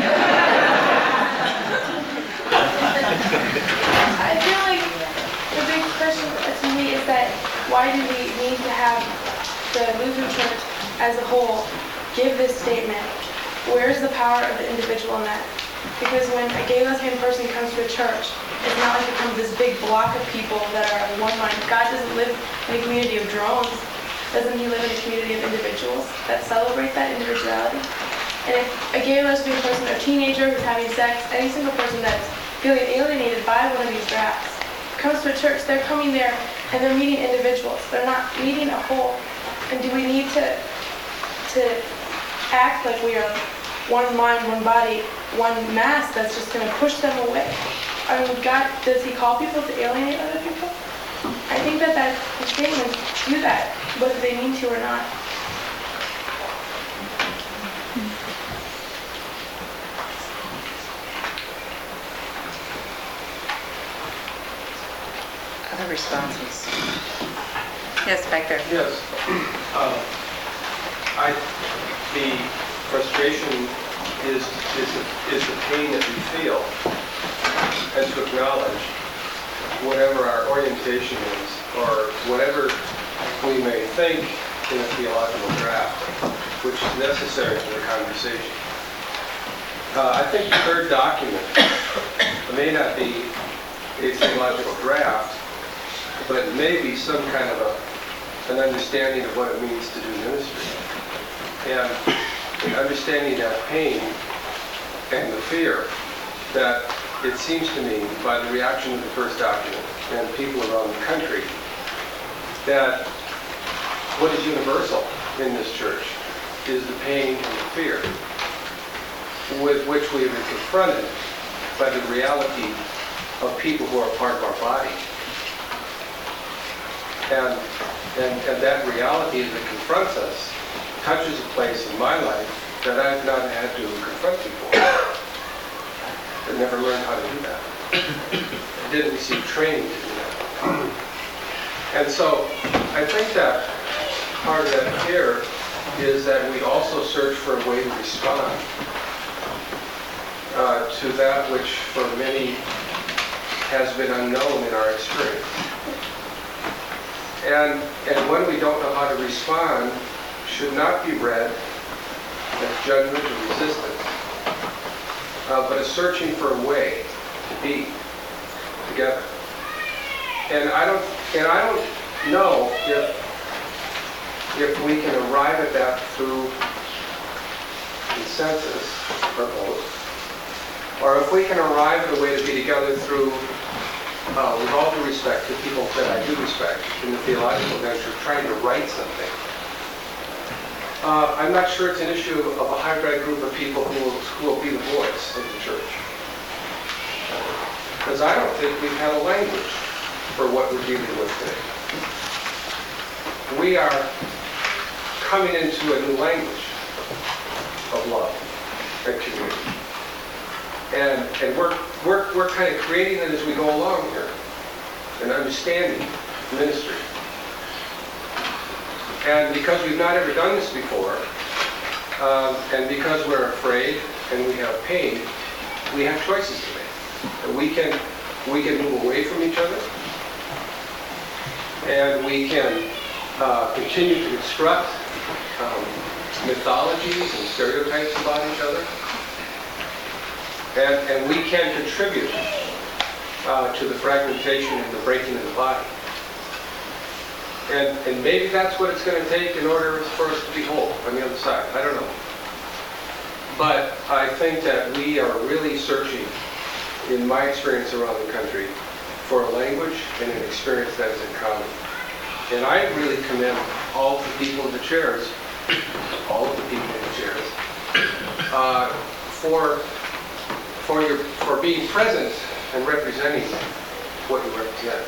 I feel like the big question to me is that why do we need to have the Lutheran Church as a whole give this statement? Where's the power of the individual in that? Because when a gay lesbian person comes to a church, it's not like it becomes this big block of people that are of one mind. God doesn't live in a community of drones. Doesn't he live in a community of individuals that celebrate that individuality? And if a gay lesbian person, a teenager who's having sex, any single person that's feeling alienated by one of these drafts comes to a church, they're coming there and they're meeting individuals. They're not meeting a whole. And do we need to act like we are one mind, one body, one mass that's just going to push them away? I mean, God, does he call people to alienate other people? I think that the statements do that, whether they mean to or not. Other responses? Yes, back there. Yes. The frustration is the pain that we feel, and to acknowledge whatever our orientation is, or whatever we may think in a theological draft, which is necessary for the conversation. I think the third document may not be a theological draft, but it may be some kind of an understanding of what it means to do ministry. And understanding that pain and the fear that it seems to me by the reaction to the first document and people around the country that what is universal in this church is the pain and the fear with which we have been confronted by the reality of people who are part of our body. And that reality that confronts us touches a place in my life that I've not had to confront before. never learned how to do that. I didn't receive training to do that. And so I think that part of that care is that we also search for a way to respond to that which for many has been unknown in our experience. And when we don't know how to respond, should not be read as judgment or resistance, but as searching for a way to be together. And I don't know if we can arrive at that through consensus or both, or if we can arrive at a way to be together through, with all due respect to people that I do respect in the theological venture, trying to write something. I'm not sure it's an issue of a hybrid group of people who will be the voice of the church. Because I don't think we've had a language for what we're dealing with today. We are coming into a new language of love and community. And we're kind of creating it as we go along here and understanding ministry. And because we've not ever done this before, and because we're afraid and we have pain, we have choices to make. And we can move away from each other, and we can continue to construct mythologies and stereotypes about each other. And we can contribute to the fragmentation and the breaking of the body. And maybe that's what it's going to take in order for us to be whole on the other side. I don't know. But I think that we are really searching, in my experience around the country, for a language and an experience that is in common. And I really commend all of the people in the chairs, for being present and representing what you represent.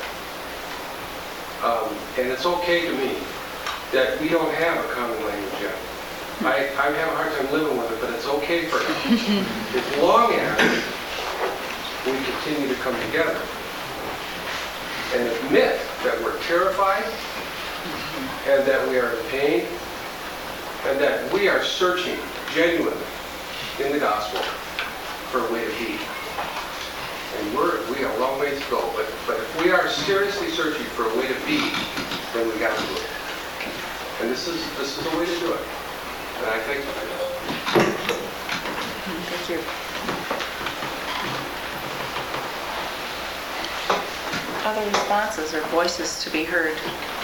And it's okay to me that we don't have a common language yet. I have a hard time living with it, but it's okay for us. As long as we continue to come together and admit that we're terrified and that we are in pain and that we are searching genuinely in the gospel for a way to be. And we have a long ways to go, but if we are seriously searching for a way to be, then we got to do it. And this is a way to do it. And I think Thank you. Other responses or voices to be heard?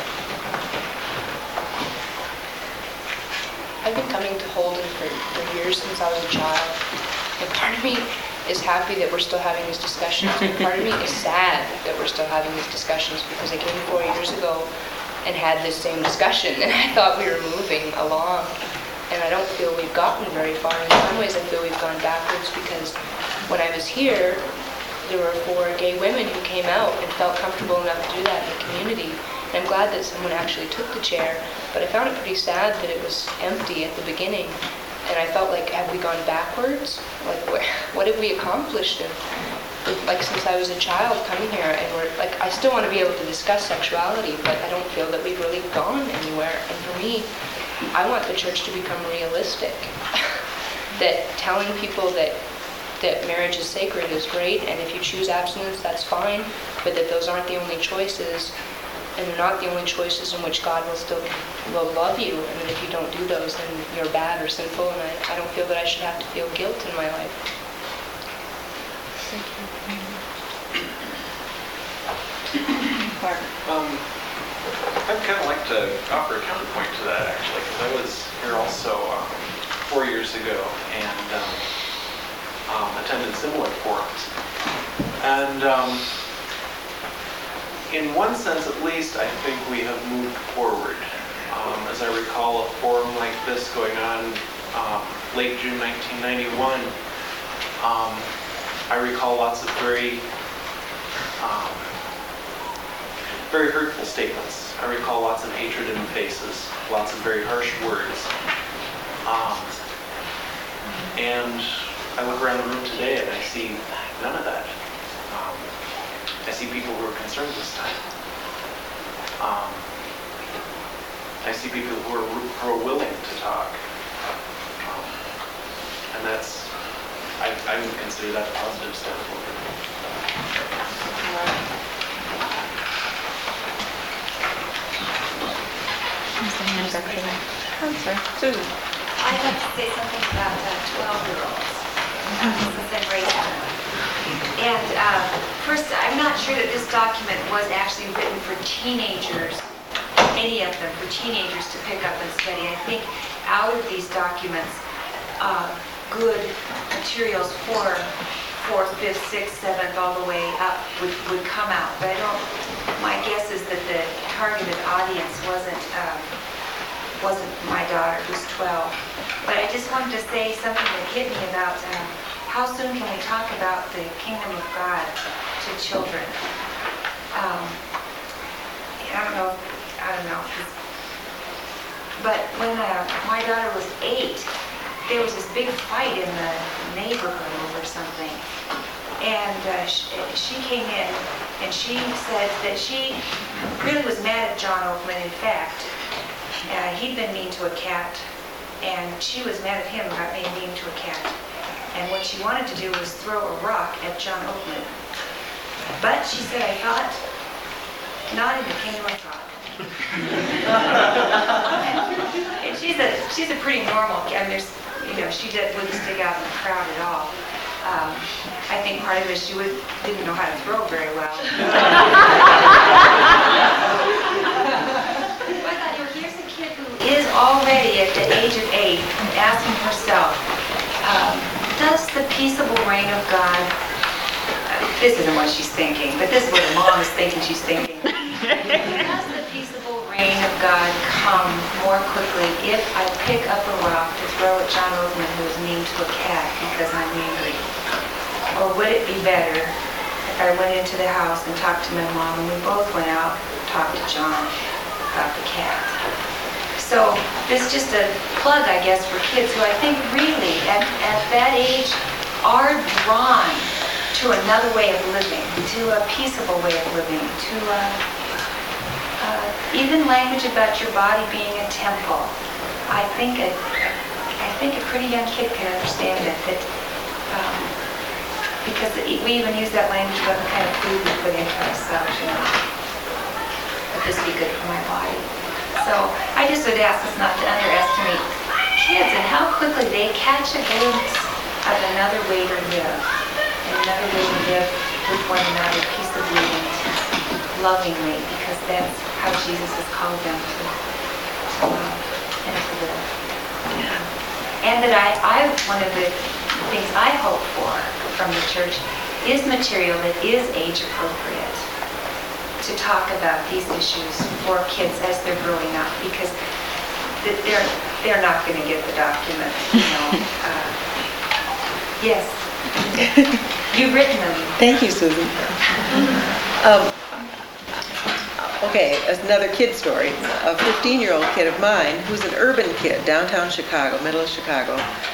I've been coming to Holden for years since I was a child. And part of me is happy that we're still having these discussions. And part of me is sad that we're still having these discussions because I came 4 years ago and had this same discussion. And I thought we were moving along. And I don't feel we've gotten very far. In some ways, I feel we've gone backwards because when I was here, there were 4 gay women who came out and felt comfortable enough to do that in the community. And I'm glad that someone actually took the chair, but I found it pretty sad that it was empty at the beginning. And I felt like, have we gone backwards? Like, what have we accomplished? And like, since I was a child coming here, and we're like, I still want to be able to discuss sexuality, but I don't feel that we've really gone anywhere. And for me, I want the church to become realistic. That telling people that marriage is sacred is great, and if you choose abstinence, that's fine, but that those aren't the only choices, and they're not the only choices in which God will love you, and that if you don't do those, then you're bad or sinful, and I don't feel that I should have to feel guilt in my life. Thank you. Mark. I'd kind of like to offer a counterpoint to that, actually, because I was here also 4 years ago and attended similar forums. And in one sense, at least, I think we have moved forward. As I recall, a forum like this going on late June 1991, I recall lots of very hurtful statements. I recall lots of hatred in the faces, lots of very harsh words. And I look around the room today and I see none of that. I see people who are concerned this time. I see people who are willing to talk. And that's, I would consider that a positive step forward. Susan. I'd like to say something about 12-year-olds. Since I'm raising them. And first, I'm not sure that this document was actually written for teenagers, any of them, for teenagers to pick up and study. I think out of these documents, good materials for 4th, 5th, 6th, 7th, all the way up would come out. But my guess is that the targeted audience wasn't my daughter, who's 12. But I just wanted to say something that hit me about how soon can we talk about the kingdom of God to children? I don't know. But when my daughter was 8, there was this big fight in the neighborhood over something. And she came in and she said that she really was mad at John Oakman. In fact, he'd been mean to a cat, and she was mad at him about being mean to a cat. And what she wanted to do was throw a rock at John Oakman. But she said, I thought, not in the kingdom of God. And she's a pretty normal kid. I mean, she wouldn't stick out in the crowd at all. I think part of it is she didn't know how to throw very well. But here's a kid who is already at the age of 8 asking herself, does the peaceable reign of God, this isn't what she's thinking, but this is what her mom is thinking she's thinking. Does the peaceable reign of God come more quickly if I pick up a rock to throw at John Oakman, who is mean to a cat because I'm angry? Or would it be better if I went into the house and talked to my mom, and we both went out and talked to John about the cat? So this is just a plug, I guess, for kids who I think really at that age are drawn to another way of living, to a peaceable way of living, to even language about your body being a temple. I think a pretty young kid can understand it. Because we even use that language about the kind of food we put into ourselves. Would this be good for my body? So I just would ask us not to underestimate kids and how quickly they catch a glimpse of another way to live, and another way to live with one another peaceably and lovingly, because that's how Jesus has called them to love and to live. And that one of the things I hope for from the church is material that is age appropriate to talk about these issues for kids as they're growing up, because they're not going to get the document. Yes, you've written them. Thank you, Susan. Okay, another kid story. A 15-year-old kid of mine, who's an urban kid, downtown Chicago, middle of Chicago,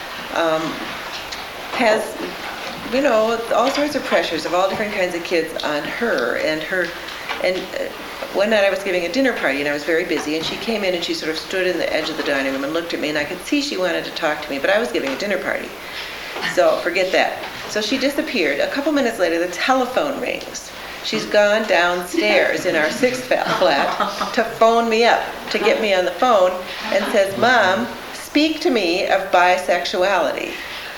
has, all sorts of pressures of all different kinds of kids on her. And one night I was giving a dinner party, and I was very busy, and she came in and she sort of stood in the edge of the dining room and looked at me, and I could see she wanted to talk to me, but I was giving a dinner party. So forget that. So she disappeared. A couple minutes later, the telephone rings. She's gone downstairs in our 6th flat to phone me up, to get me on the phone, and says, Mom, speak to me of bisexuality.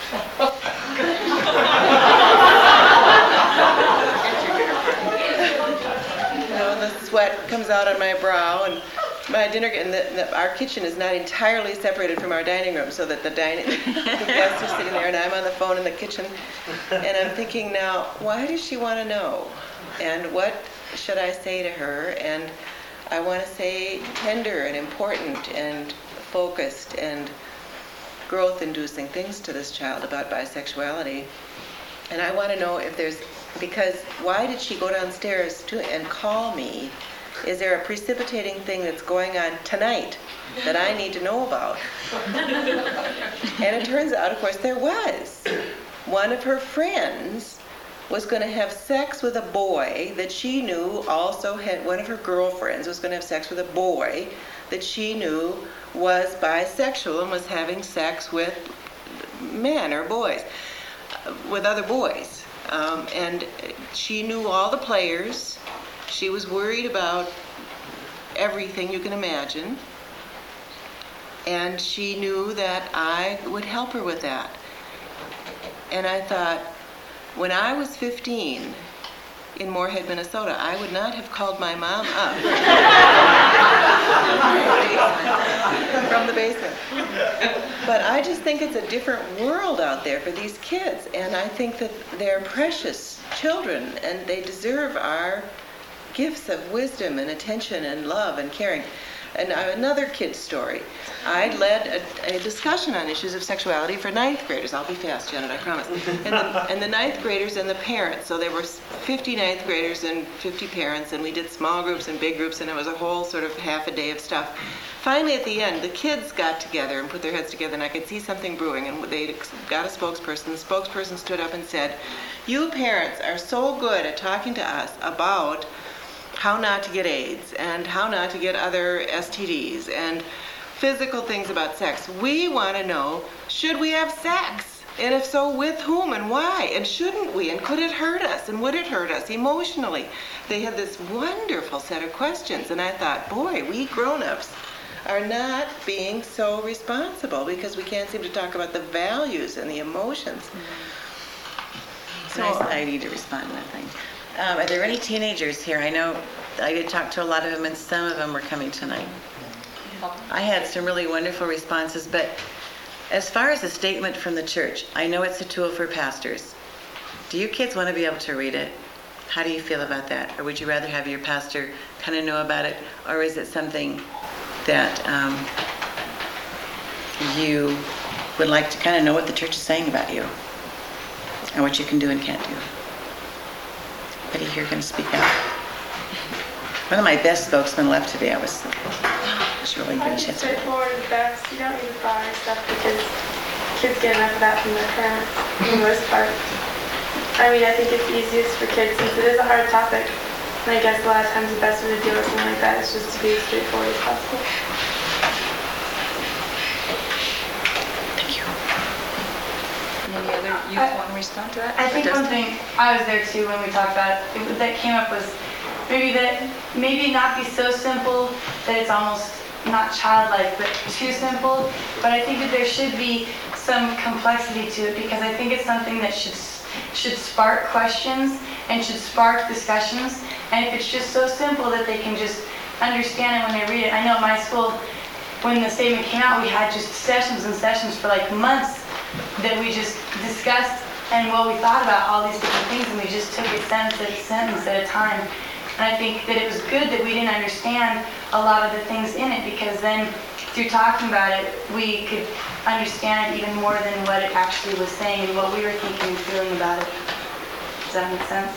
The sweat comes out on my brow, and my dinner, and our kitchen is not entirely separated from our dining room, so that the guests are sitting there, and I'm on the phone in the kitchen, and I'm thinking, now, why does she want to know? And what should I say to her? And I want to say tender and important and focused and growth-inducing things to this child about bisexuality. And I want to know if there's, because why did she go downstairs and call me? Is there a precipitating thing that's going on tonight that I need to know about? And it turns out, of course, there was. One of her friends was going to have sex with a boy that she knew also had, one of her girlfriends was going to have sex with a boy that she knew was bisexual and was having sex with men or boys, with other boys. And she knew all the players. She was worried about everything you can imagine. And she knew that I would help her with that. And I thought, when I was 15 in Moorhead, Minnesota, I would not have called my mom up from the basement. But I just think it's a different world out there for these kids. And I think that they're precious children, and they deserve our gifts of wisdom and attention and love and caring. And another kid's story. I led a discussion on issues of sexuality for ninth graders. I'll be fast, Janet, I promise. And the ninth graders and the parents. So there were 50 ninth graders and 50 parents, and we did small groups and big groups, and it was a whole sort of half a day of stuff. Finally, at the end, the kids got together and put their heads together, and I could see something brewing, and they got a spokesperson. The spokesperson stood up and said, "You parents are so good at talking to us about how not to get AIDS and how not to get other STDs and physical things about sex. We want to know, should we have sex? And if so, with whom and why? And shouldn't we? And could it hurt us? And would it hurt us emotionally?" They had this wonderful set of questions. And I thought, boy, we grown-ups are not being so responsible because we can't seem to talk about the values and the emotions. It's nice. I need to respond to that thing. Are there any teenagers here? I know I did talk to a lot of them, and some of them were coming tonight. I had some really wonderful responses, but as far as a statement from the church, I know it's a tool for pastors. Do you kids want to be able to read it? How do you feel about that? Or would you rather have your pastor kind of know about it? Or is it something that you would like to kind of know what the church is saying about you and what you can do and can't do? Anybody here going to speak out? One of my best spokesmen left today. I was really good. I think it's straightforward is best. You don't need to buy stuff because kids get enough of that from their parents for the most part. I mean, I think it's easiest for kids since it is a hard topic. And I guess a lot of times the best way to deal with something like that is just to be as straightforward as possible. Any other youth want to respond to that? I think one thing, I was there too when we talked about it, that came up was maybe not be so simple that it's almost not childlike, but too simple. But I think that there should be some complexity to it because I think it's something that should spark questions and should spark discussions. And if it's just so simple that they can just understand it when they read it. I know at my school, when the statement came out, we had just sessions and sessions for like months that we just discussed and what we thought about all these different things, and we just took it sentence at a time. And I think that it was good that we didn't understand a lot of the things in it because then through talking about it, we could understand it even more than what it actually was saying and what we were thinking and feeling about it. Does that make sense?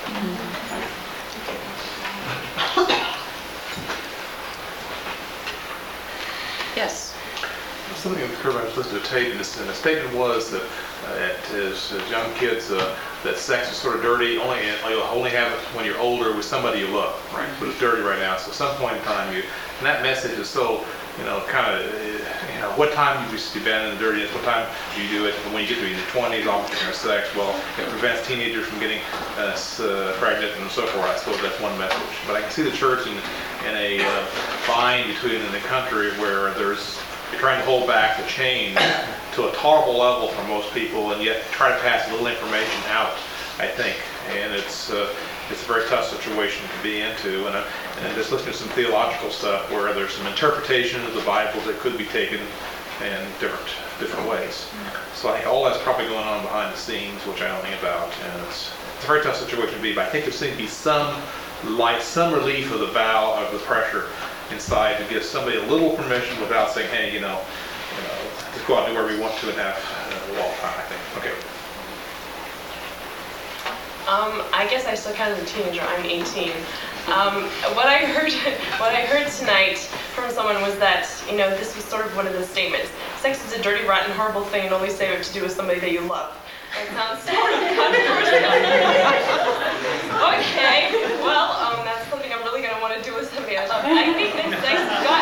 Yes. Something occurred when I was listening to a tape, and the statement was that as young kids, that sex is sort of dirty. You'll only have it when you're older with somebody you love, right? But it's dirty right now. So at some point in time, and that message is so, what time do you ban the dirtiness? What time do you do it? When you get to your 20s, almost having sex, well, it prevents teenagers from getting pregnant and so forth. I suppose that's one message. But I can see the church in a bind between in the country where you're trying to hold back the change to a tolerable level for most people, and yet try to pass a little information out, I think. And it's a very tough situation to be into. And just listening to some theological stuff where there's some interpretation of the Bible that could be taken in different ways. So I think all that's probably going on behind the scenes, which I don't think about. And it's a very tough situation to be. But I think there seems to be some relief of the pressure inside to give somebody a little permission without saying, hey, just go out and do whatever you want to and have a long time, I think. Okay. I guess I still count as a teenager. I'm 18. What I heard tonight from someone was that, this was sort of one of the statements. Sex is a dirty, rotten, horrible thing and only say what to do with somebody that you love. That sounds sort of controversial. Okay, well, that's something I'm really going to want to do with somebody I love. I think that sex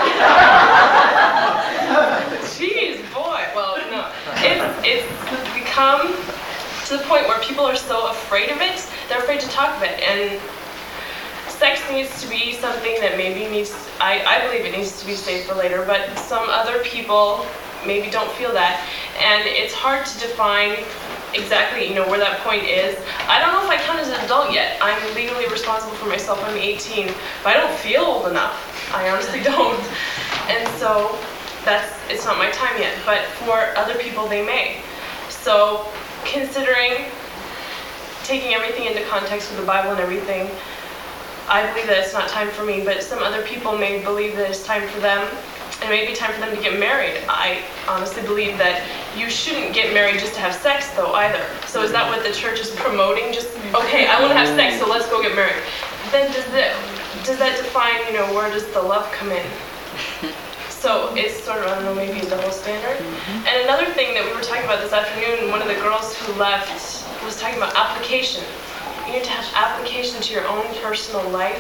has got... Jeez, boy. Well, no. It's become to the point where people are so afraid of it, they're afraid to talk of it. And sex needs to be something that maybe needs... I believe it needs to be saved for later, but some other people maybe don't feel that. And it's hard to define exactly, where that point is. I don't know if I count as an adult yet. I'm legally responsible for myself. I'm 18, but I don't feel old enough. I honestly don't. And so it's not my time yet, but for other people they may. So considering taking everything into context with the Bible and everything, I believe that it's not time for me, but some other people may believe that it's time for them. And it may be time for them to get married. I honestly believe that you shouldn't get married just to have sex, though, either. So is that what the church is promoting? Just, okay, I want to have sex, so let's go get married. Then does that define, where does the love come in? So it's sort of, I don't know, maybe a double standard. And another thing that we were talking about this afternoon, one of the girls who left was talking about application. You need to have application to your own personal life.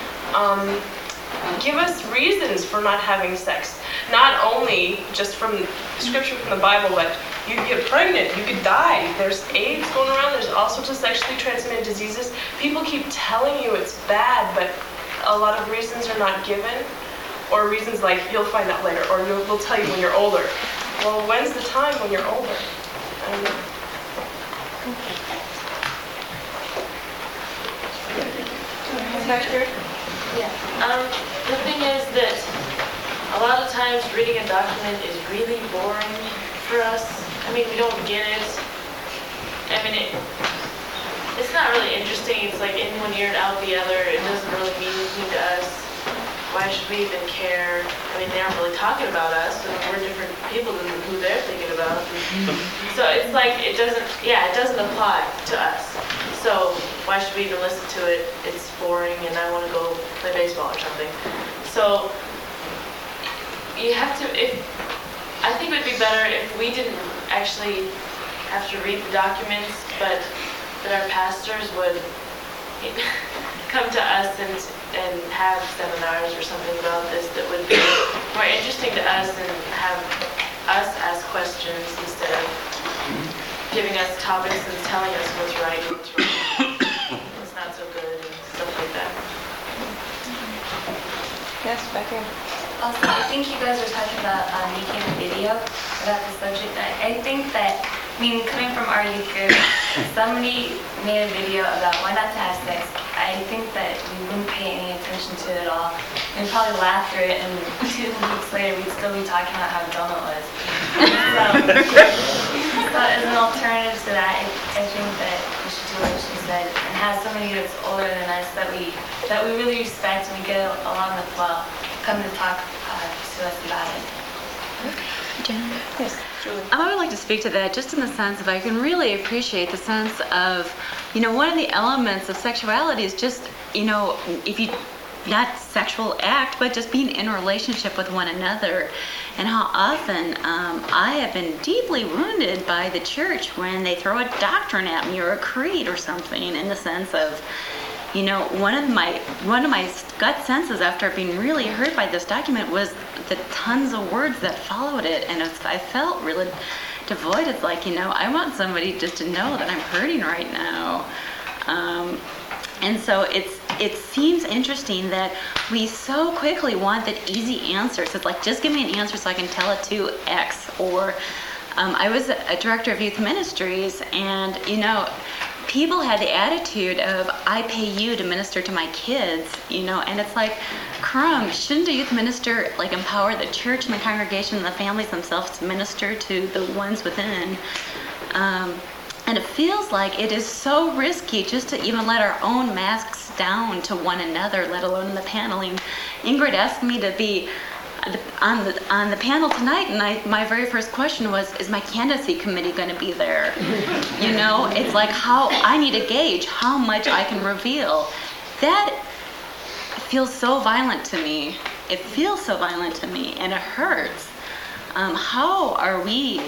Give us reasons for not having sex. Not only just from scripture from the Bible, but you could get pregnant, you could die. There's AIDS going around, there's all sorts of sexually transmitted diseases. People keep telling you it's bad, but a lot of reasons are not given. Or reasons like, you'll find out later, or we'll tell you when you're older. Well, when's the time when you're older? I don't know. Yeah. The thing is that a lot of times reading a document is really boring for us. I mean, we don't get it. I mean, it's not really interesting. It's like in one ear and out the other. It doesn't really mean anything to us. Why should we even care? I mean, they aren't really talking about us, and we're different people than who they're thinking about. So it's like, it doesn't apply to us. So why should we even listen to it? It's boring, and I want to go play baseball or something. So you have to, I think it would be better if we didn't actually have to read the documents, but that our pastors would come to us and have seminars or something about this that would be more interesting to us and have us ask questions instead of giving us topics and telling us what's right and what's wrong, what's not so good and stuff like that. Yes, Becca. Also, I think you guys were talking about making a video about the subject. I think that, coming from our youth group, if somebody made a video about why not to have sex, I think that we wouldn't pay any attention to it at all. We'd probably laugh through it, and 2 weeks later, we'd still be talking about how dumb it was. So as an alternative to that, I think that we should do what she said and have somebody that's older than us that we really respect and we get along with well come to talk to us about it. Jen? Yes, Julie. I would like to speak to that just in the sense of I can really appreciate the sense of, one of the elements of sexuality is just, if you, not sexual act, but just being in a relationship with one another. And how often I have been deeply wounded by the church when they throw a doctrine at me or a creed or something in the sense of, one of my gut senses after being really hurt by this document was the tons of words that followed it, and I felt really devoid. It's like, I want somebody just to know that I'm hurting right now. And so it seems interesting that we so quickly want that easy answer. So it's like, just give me an answer so I can tell it to X. Or I was a director of youth ministries, and people had the attitude of, I pay you to minister to my kids, and it's like, shouldn't a youth minister empower the church and the congregation and the families themselves to minister to the ones within? And it feels like it is so risky just to even let our own masks down to one another, let alone in the paneling. Ingrid asked me to be on the panel tonight, and my very first question was, is my candidacy committee going to be there? It's like how I need to gauge how much I can reveal. That feels so violent to me. It feels so violent to me, and it hurts. How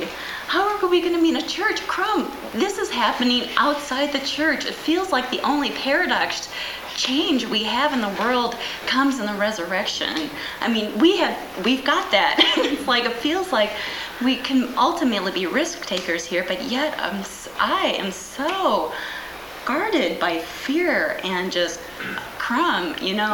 how are we going to meet in a church? Crumb, this is happening outside the church. It feels like the only paradox change we have in the world comes in the resurrection. I mean, we've got that. It's like, it feels like we can ultimately be risk takers here, but yet I am so guarded by fear and just crumb, you know.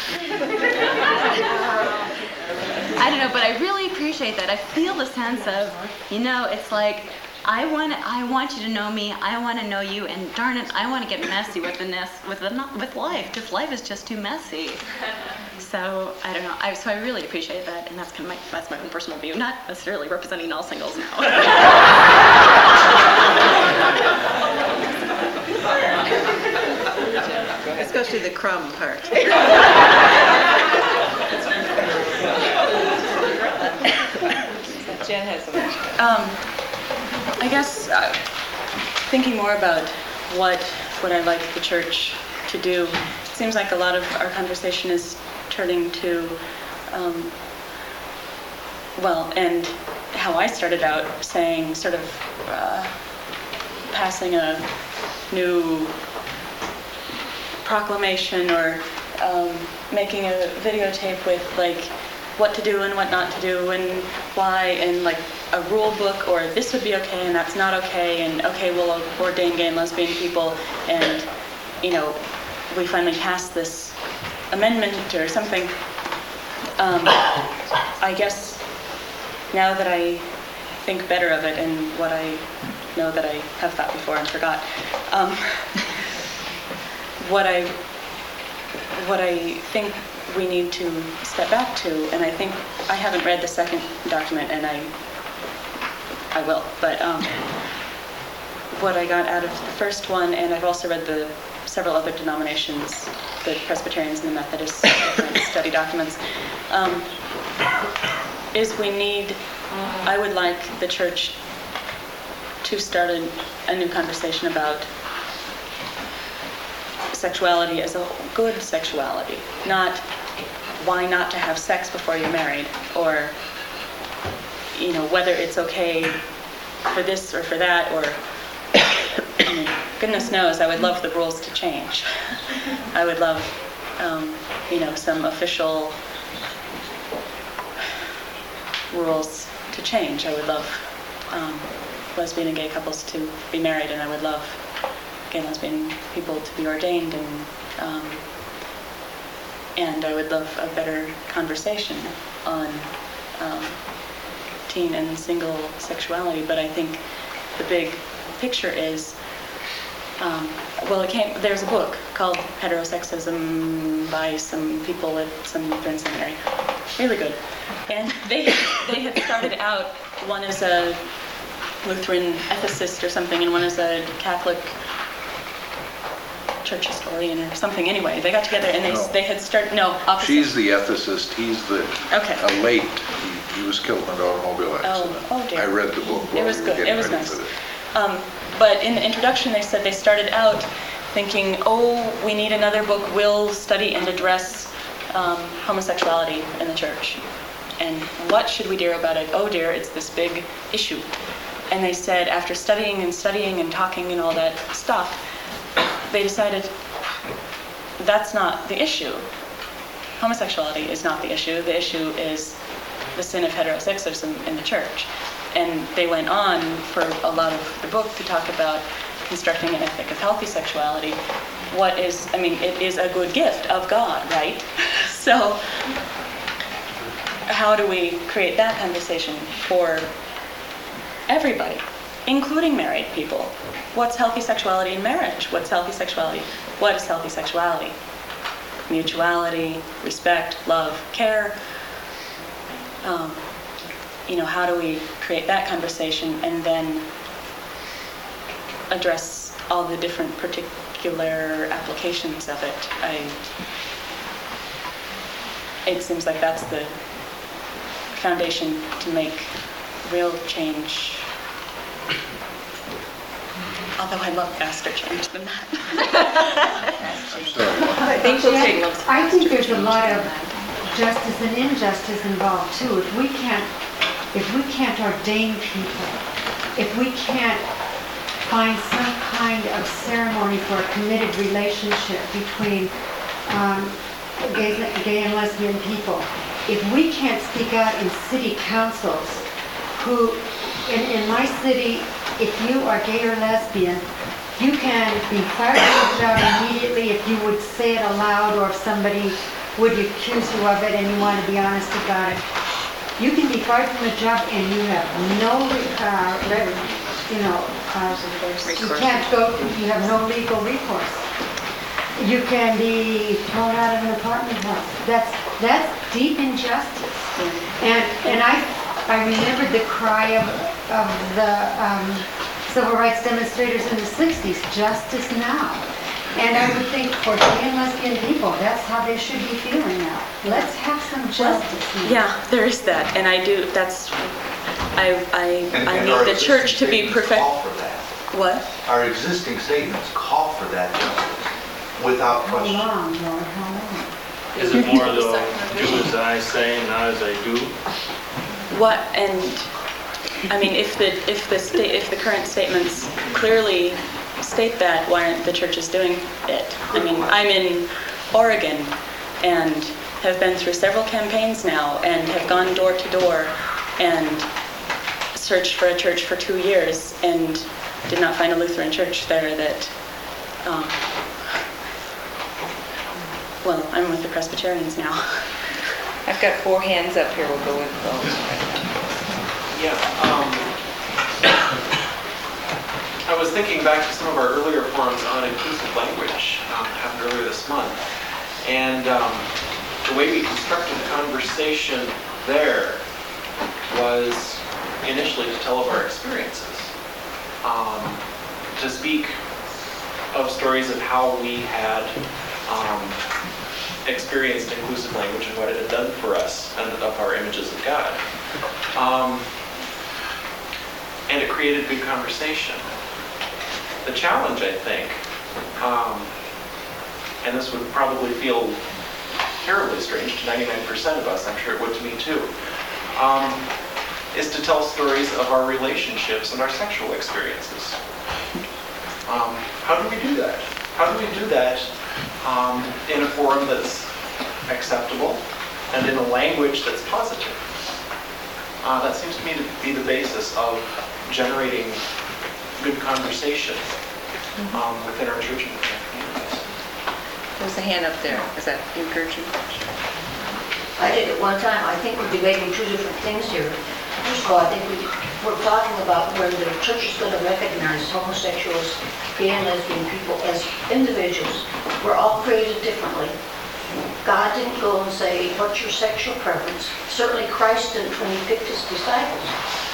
I don't know, but I really appreciate that. I feel the sense of, you know, it's like, I want you to know me, I want to know you, and darn it, I want to get messy with life, because life is just too messy. So, I don't know, so I really appreciate that, and that's kind of that's my own personal view, not necessarily representing all singles now. Especially the crumb part. Jen has some. I guess thinking more about what I'd like the church to do, it seems like a lot of our conversation is turning to, and how I started out saying, sort of passing a new proclamation or making a videotape with like what to do and what not to do and why, and like a rule book, or this would be okay and that's not okay, and okay, we'll ordain gay and lesbian people, and you know, we finally passed this amendment or something. I guess now that I think better of it and what I know that I have thought before and forgot, what I think we need to step back to, and I think I haven't read the second document, and I will, but what I got out of the first one, and I've also read the several other denominations, the Presbyterians and the Methodists study documents, is I would like the church to start a new conversation about sexuality as a good sexuality, not why not to have sex before you're married, or you know, whether it's okay for this or for that, or I mean, goodness knows I would love the rules to change. I would love you know, some official rules to change. I would love lesbian and gay couples to be married, and I would love gay and lesbian people to be ordained, and I would love a better conversation on teen and single sexuality. But I think the big picture is, there's a book called Heterosexism by some people at some Lutheran seminary, really good. And they had started out, one is a Lutheran ethicist or something, and one is a Catholic church historian or something. Anyway, they got together and they had started, opposite. She's the ethicist, he's the late. He was killed in an automobile accident. Oh dear. I read the book. It was good. It was nice. But in the introduction, they said they started out thinking, we need another book. We'll study and address homosexuality in the church. And what should we do about it? Oh dear, it's this big issue. And they said, after studying and talking and all that stuff, they decided that's not the issue. Homosexuality is not the issue. The issue is the sin of heterosexism in the church. And they went on for a lot of the book to talk about constructing an ethic of healthy sexuality. It is a good gift of God, right? So how do we create that conversation for everybody, including married people? What's healthy sexuality in marriage? What's healthy sexuality? What is healthy sexuality? Mutuality, respect, love, care. How do we create that conversation and then address all the different particular applications of it? It seems like that's the foundation to make real change. Although I love faster change than that. I think there's a lot of justice and injustice involved too. If we can't ordain people if we can't find some kind of ceremony for a committed relationship between gay and lesbian people, if we can't speak out in city councils, who, in my city, if you are gay or lesbian, you can be fired from the job immediately if you would say it aloud, or if somebody would accuse you of it and you want to be honest about it. You can be fired from the job and you have no, you can't go, you have no legal recourse. You can be thrown out of an apartment house. That's deep injustice. And I remembered the cry of the civil rights demonstrators in the 60s, justice now. And I would think for gay and lesbian people, that's how they should be feeling now. Let's have some justice now. Yeah, there is that, and I do, that's, I need the church to be perfect. Call for that. What? Our existing statements call for that justice, without question. How long, Lord, how long? Is it more though, do as I say, not as I do? What, and, I mean, if the current statements clearly state that, why aren't the churches doing it? I mean, I'm in Oregon and have been through several campaigns now and have gone door to door and searched for a church for 2 years and did not find a Lutheran church there that, well, I'm with the Presbyterians now. I've got 4 hands up here. We'll go with those. Yeah. I was thinking back to some of our earlier forums on inclusive language, happened earlier this month, and the way we constructed the conversation there was initially to tell of our experiences, to speak of stories of how we had experienced inclusive language and what it had done for us and of our images of God. And it created good conversation. The challenge, I think, and this would probably feel terribly strange to 99% of us, I'm sure it would to me too, is to tell stories of our relationships and our sexual experiences. How do we do that? How do we do that in a forum that's acceptable and in a language that's positive? That seems to me to be the basis of generating good conversation within our church and within our communities. There's a hand up there. Is that you, Gertrude? I did it one time. I think we're debating 2 different things here. First of all, I think we're talking about when the church is going to recognize homosexuals, gay and lesbian people as individuals. We're all created differently. God didn't go and say, what's your sexual preference? Certainly Christ didn't when he picked his disciples.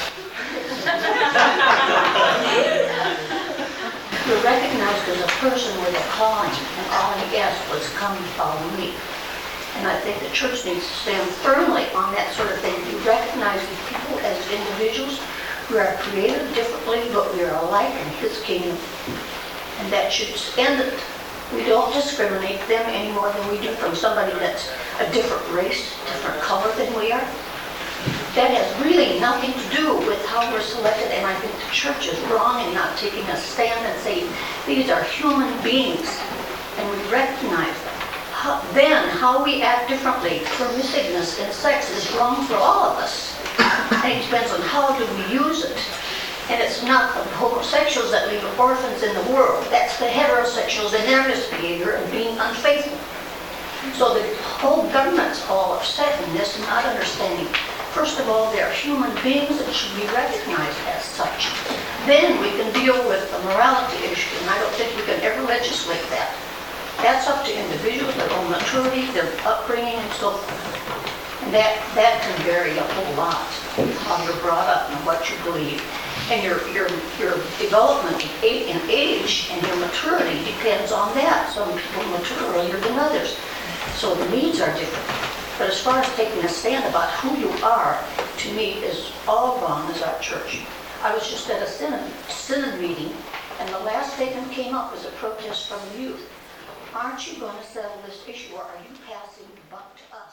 You're recognized as a person with a calling, and all he asked was, come and follow me. And I think the church needs to stand firmly on that sort of thing. You recognize these people as individuals who are created differently, but we are alike in his kingdom. And that should end it. We don't discriminate them any more than we do from somebody that's a different race, different color than we are. That has really nothing to do with how we're selected, and I think the church is wrong in not taking a stand and saying, these are human beings, and we recognize them. Then, how we act differently, permissiveness in sex is wrong for all of us. And it depends on how do we use it. And it's not the homosexuals that leave orphans in the world. That's the heterosexuals and their misbehavior and being unfaithful. So the whole government's all upset in this and not understanding. First of all, they're human beings and should be recognized as such. Then we can deal with the morality issue, and I don't think we can ever legislate that. That's up to individuals, their own maturity, their upbringing, and so forth. And that can vary a whole lot, how you're brought up and what you believe. And your development in age and your maturity depends on that. Some people mature earlier than others. So the needs are different. But as far as taking a stand about who you are, to me, is all wrong as our church. I was just at a synod meeting, and the last statement came up was a protest from the youth. Aren't you going to settle this issue, or are you passing the buck to us?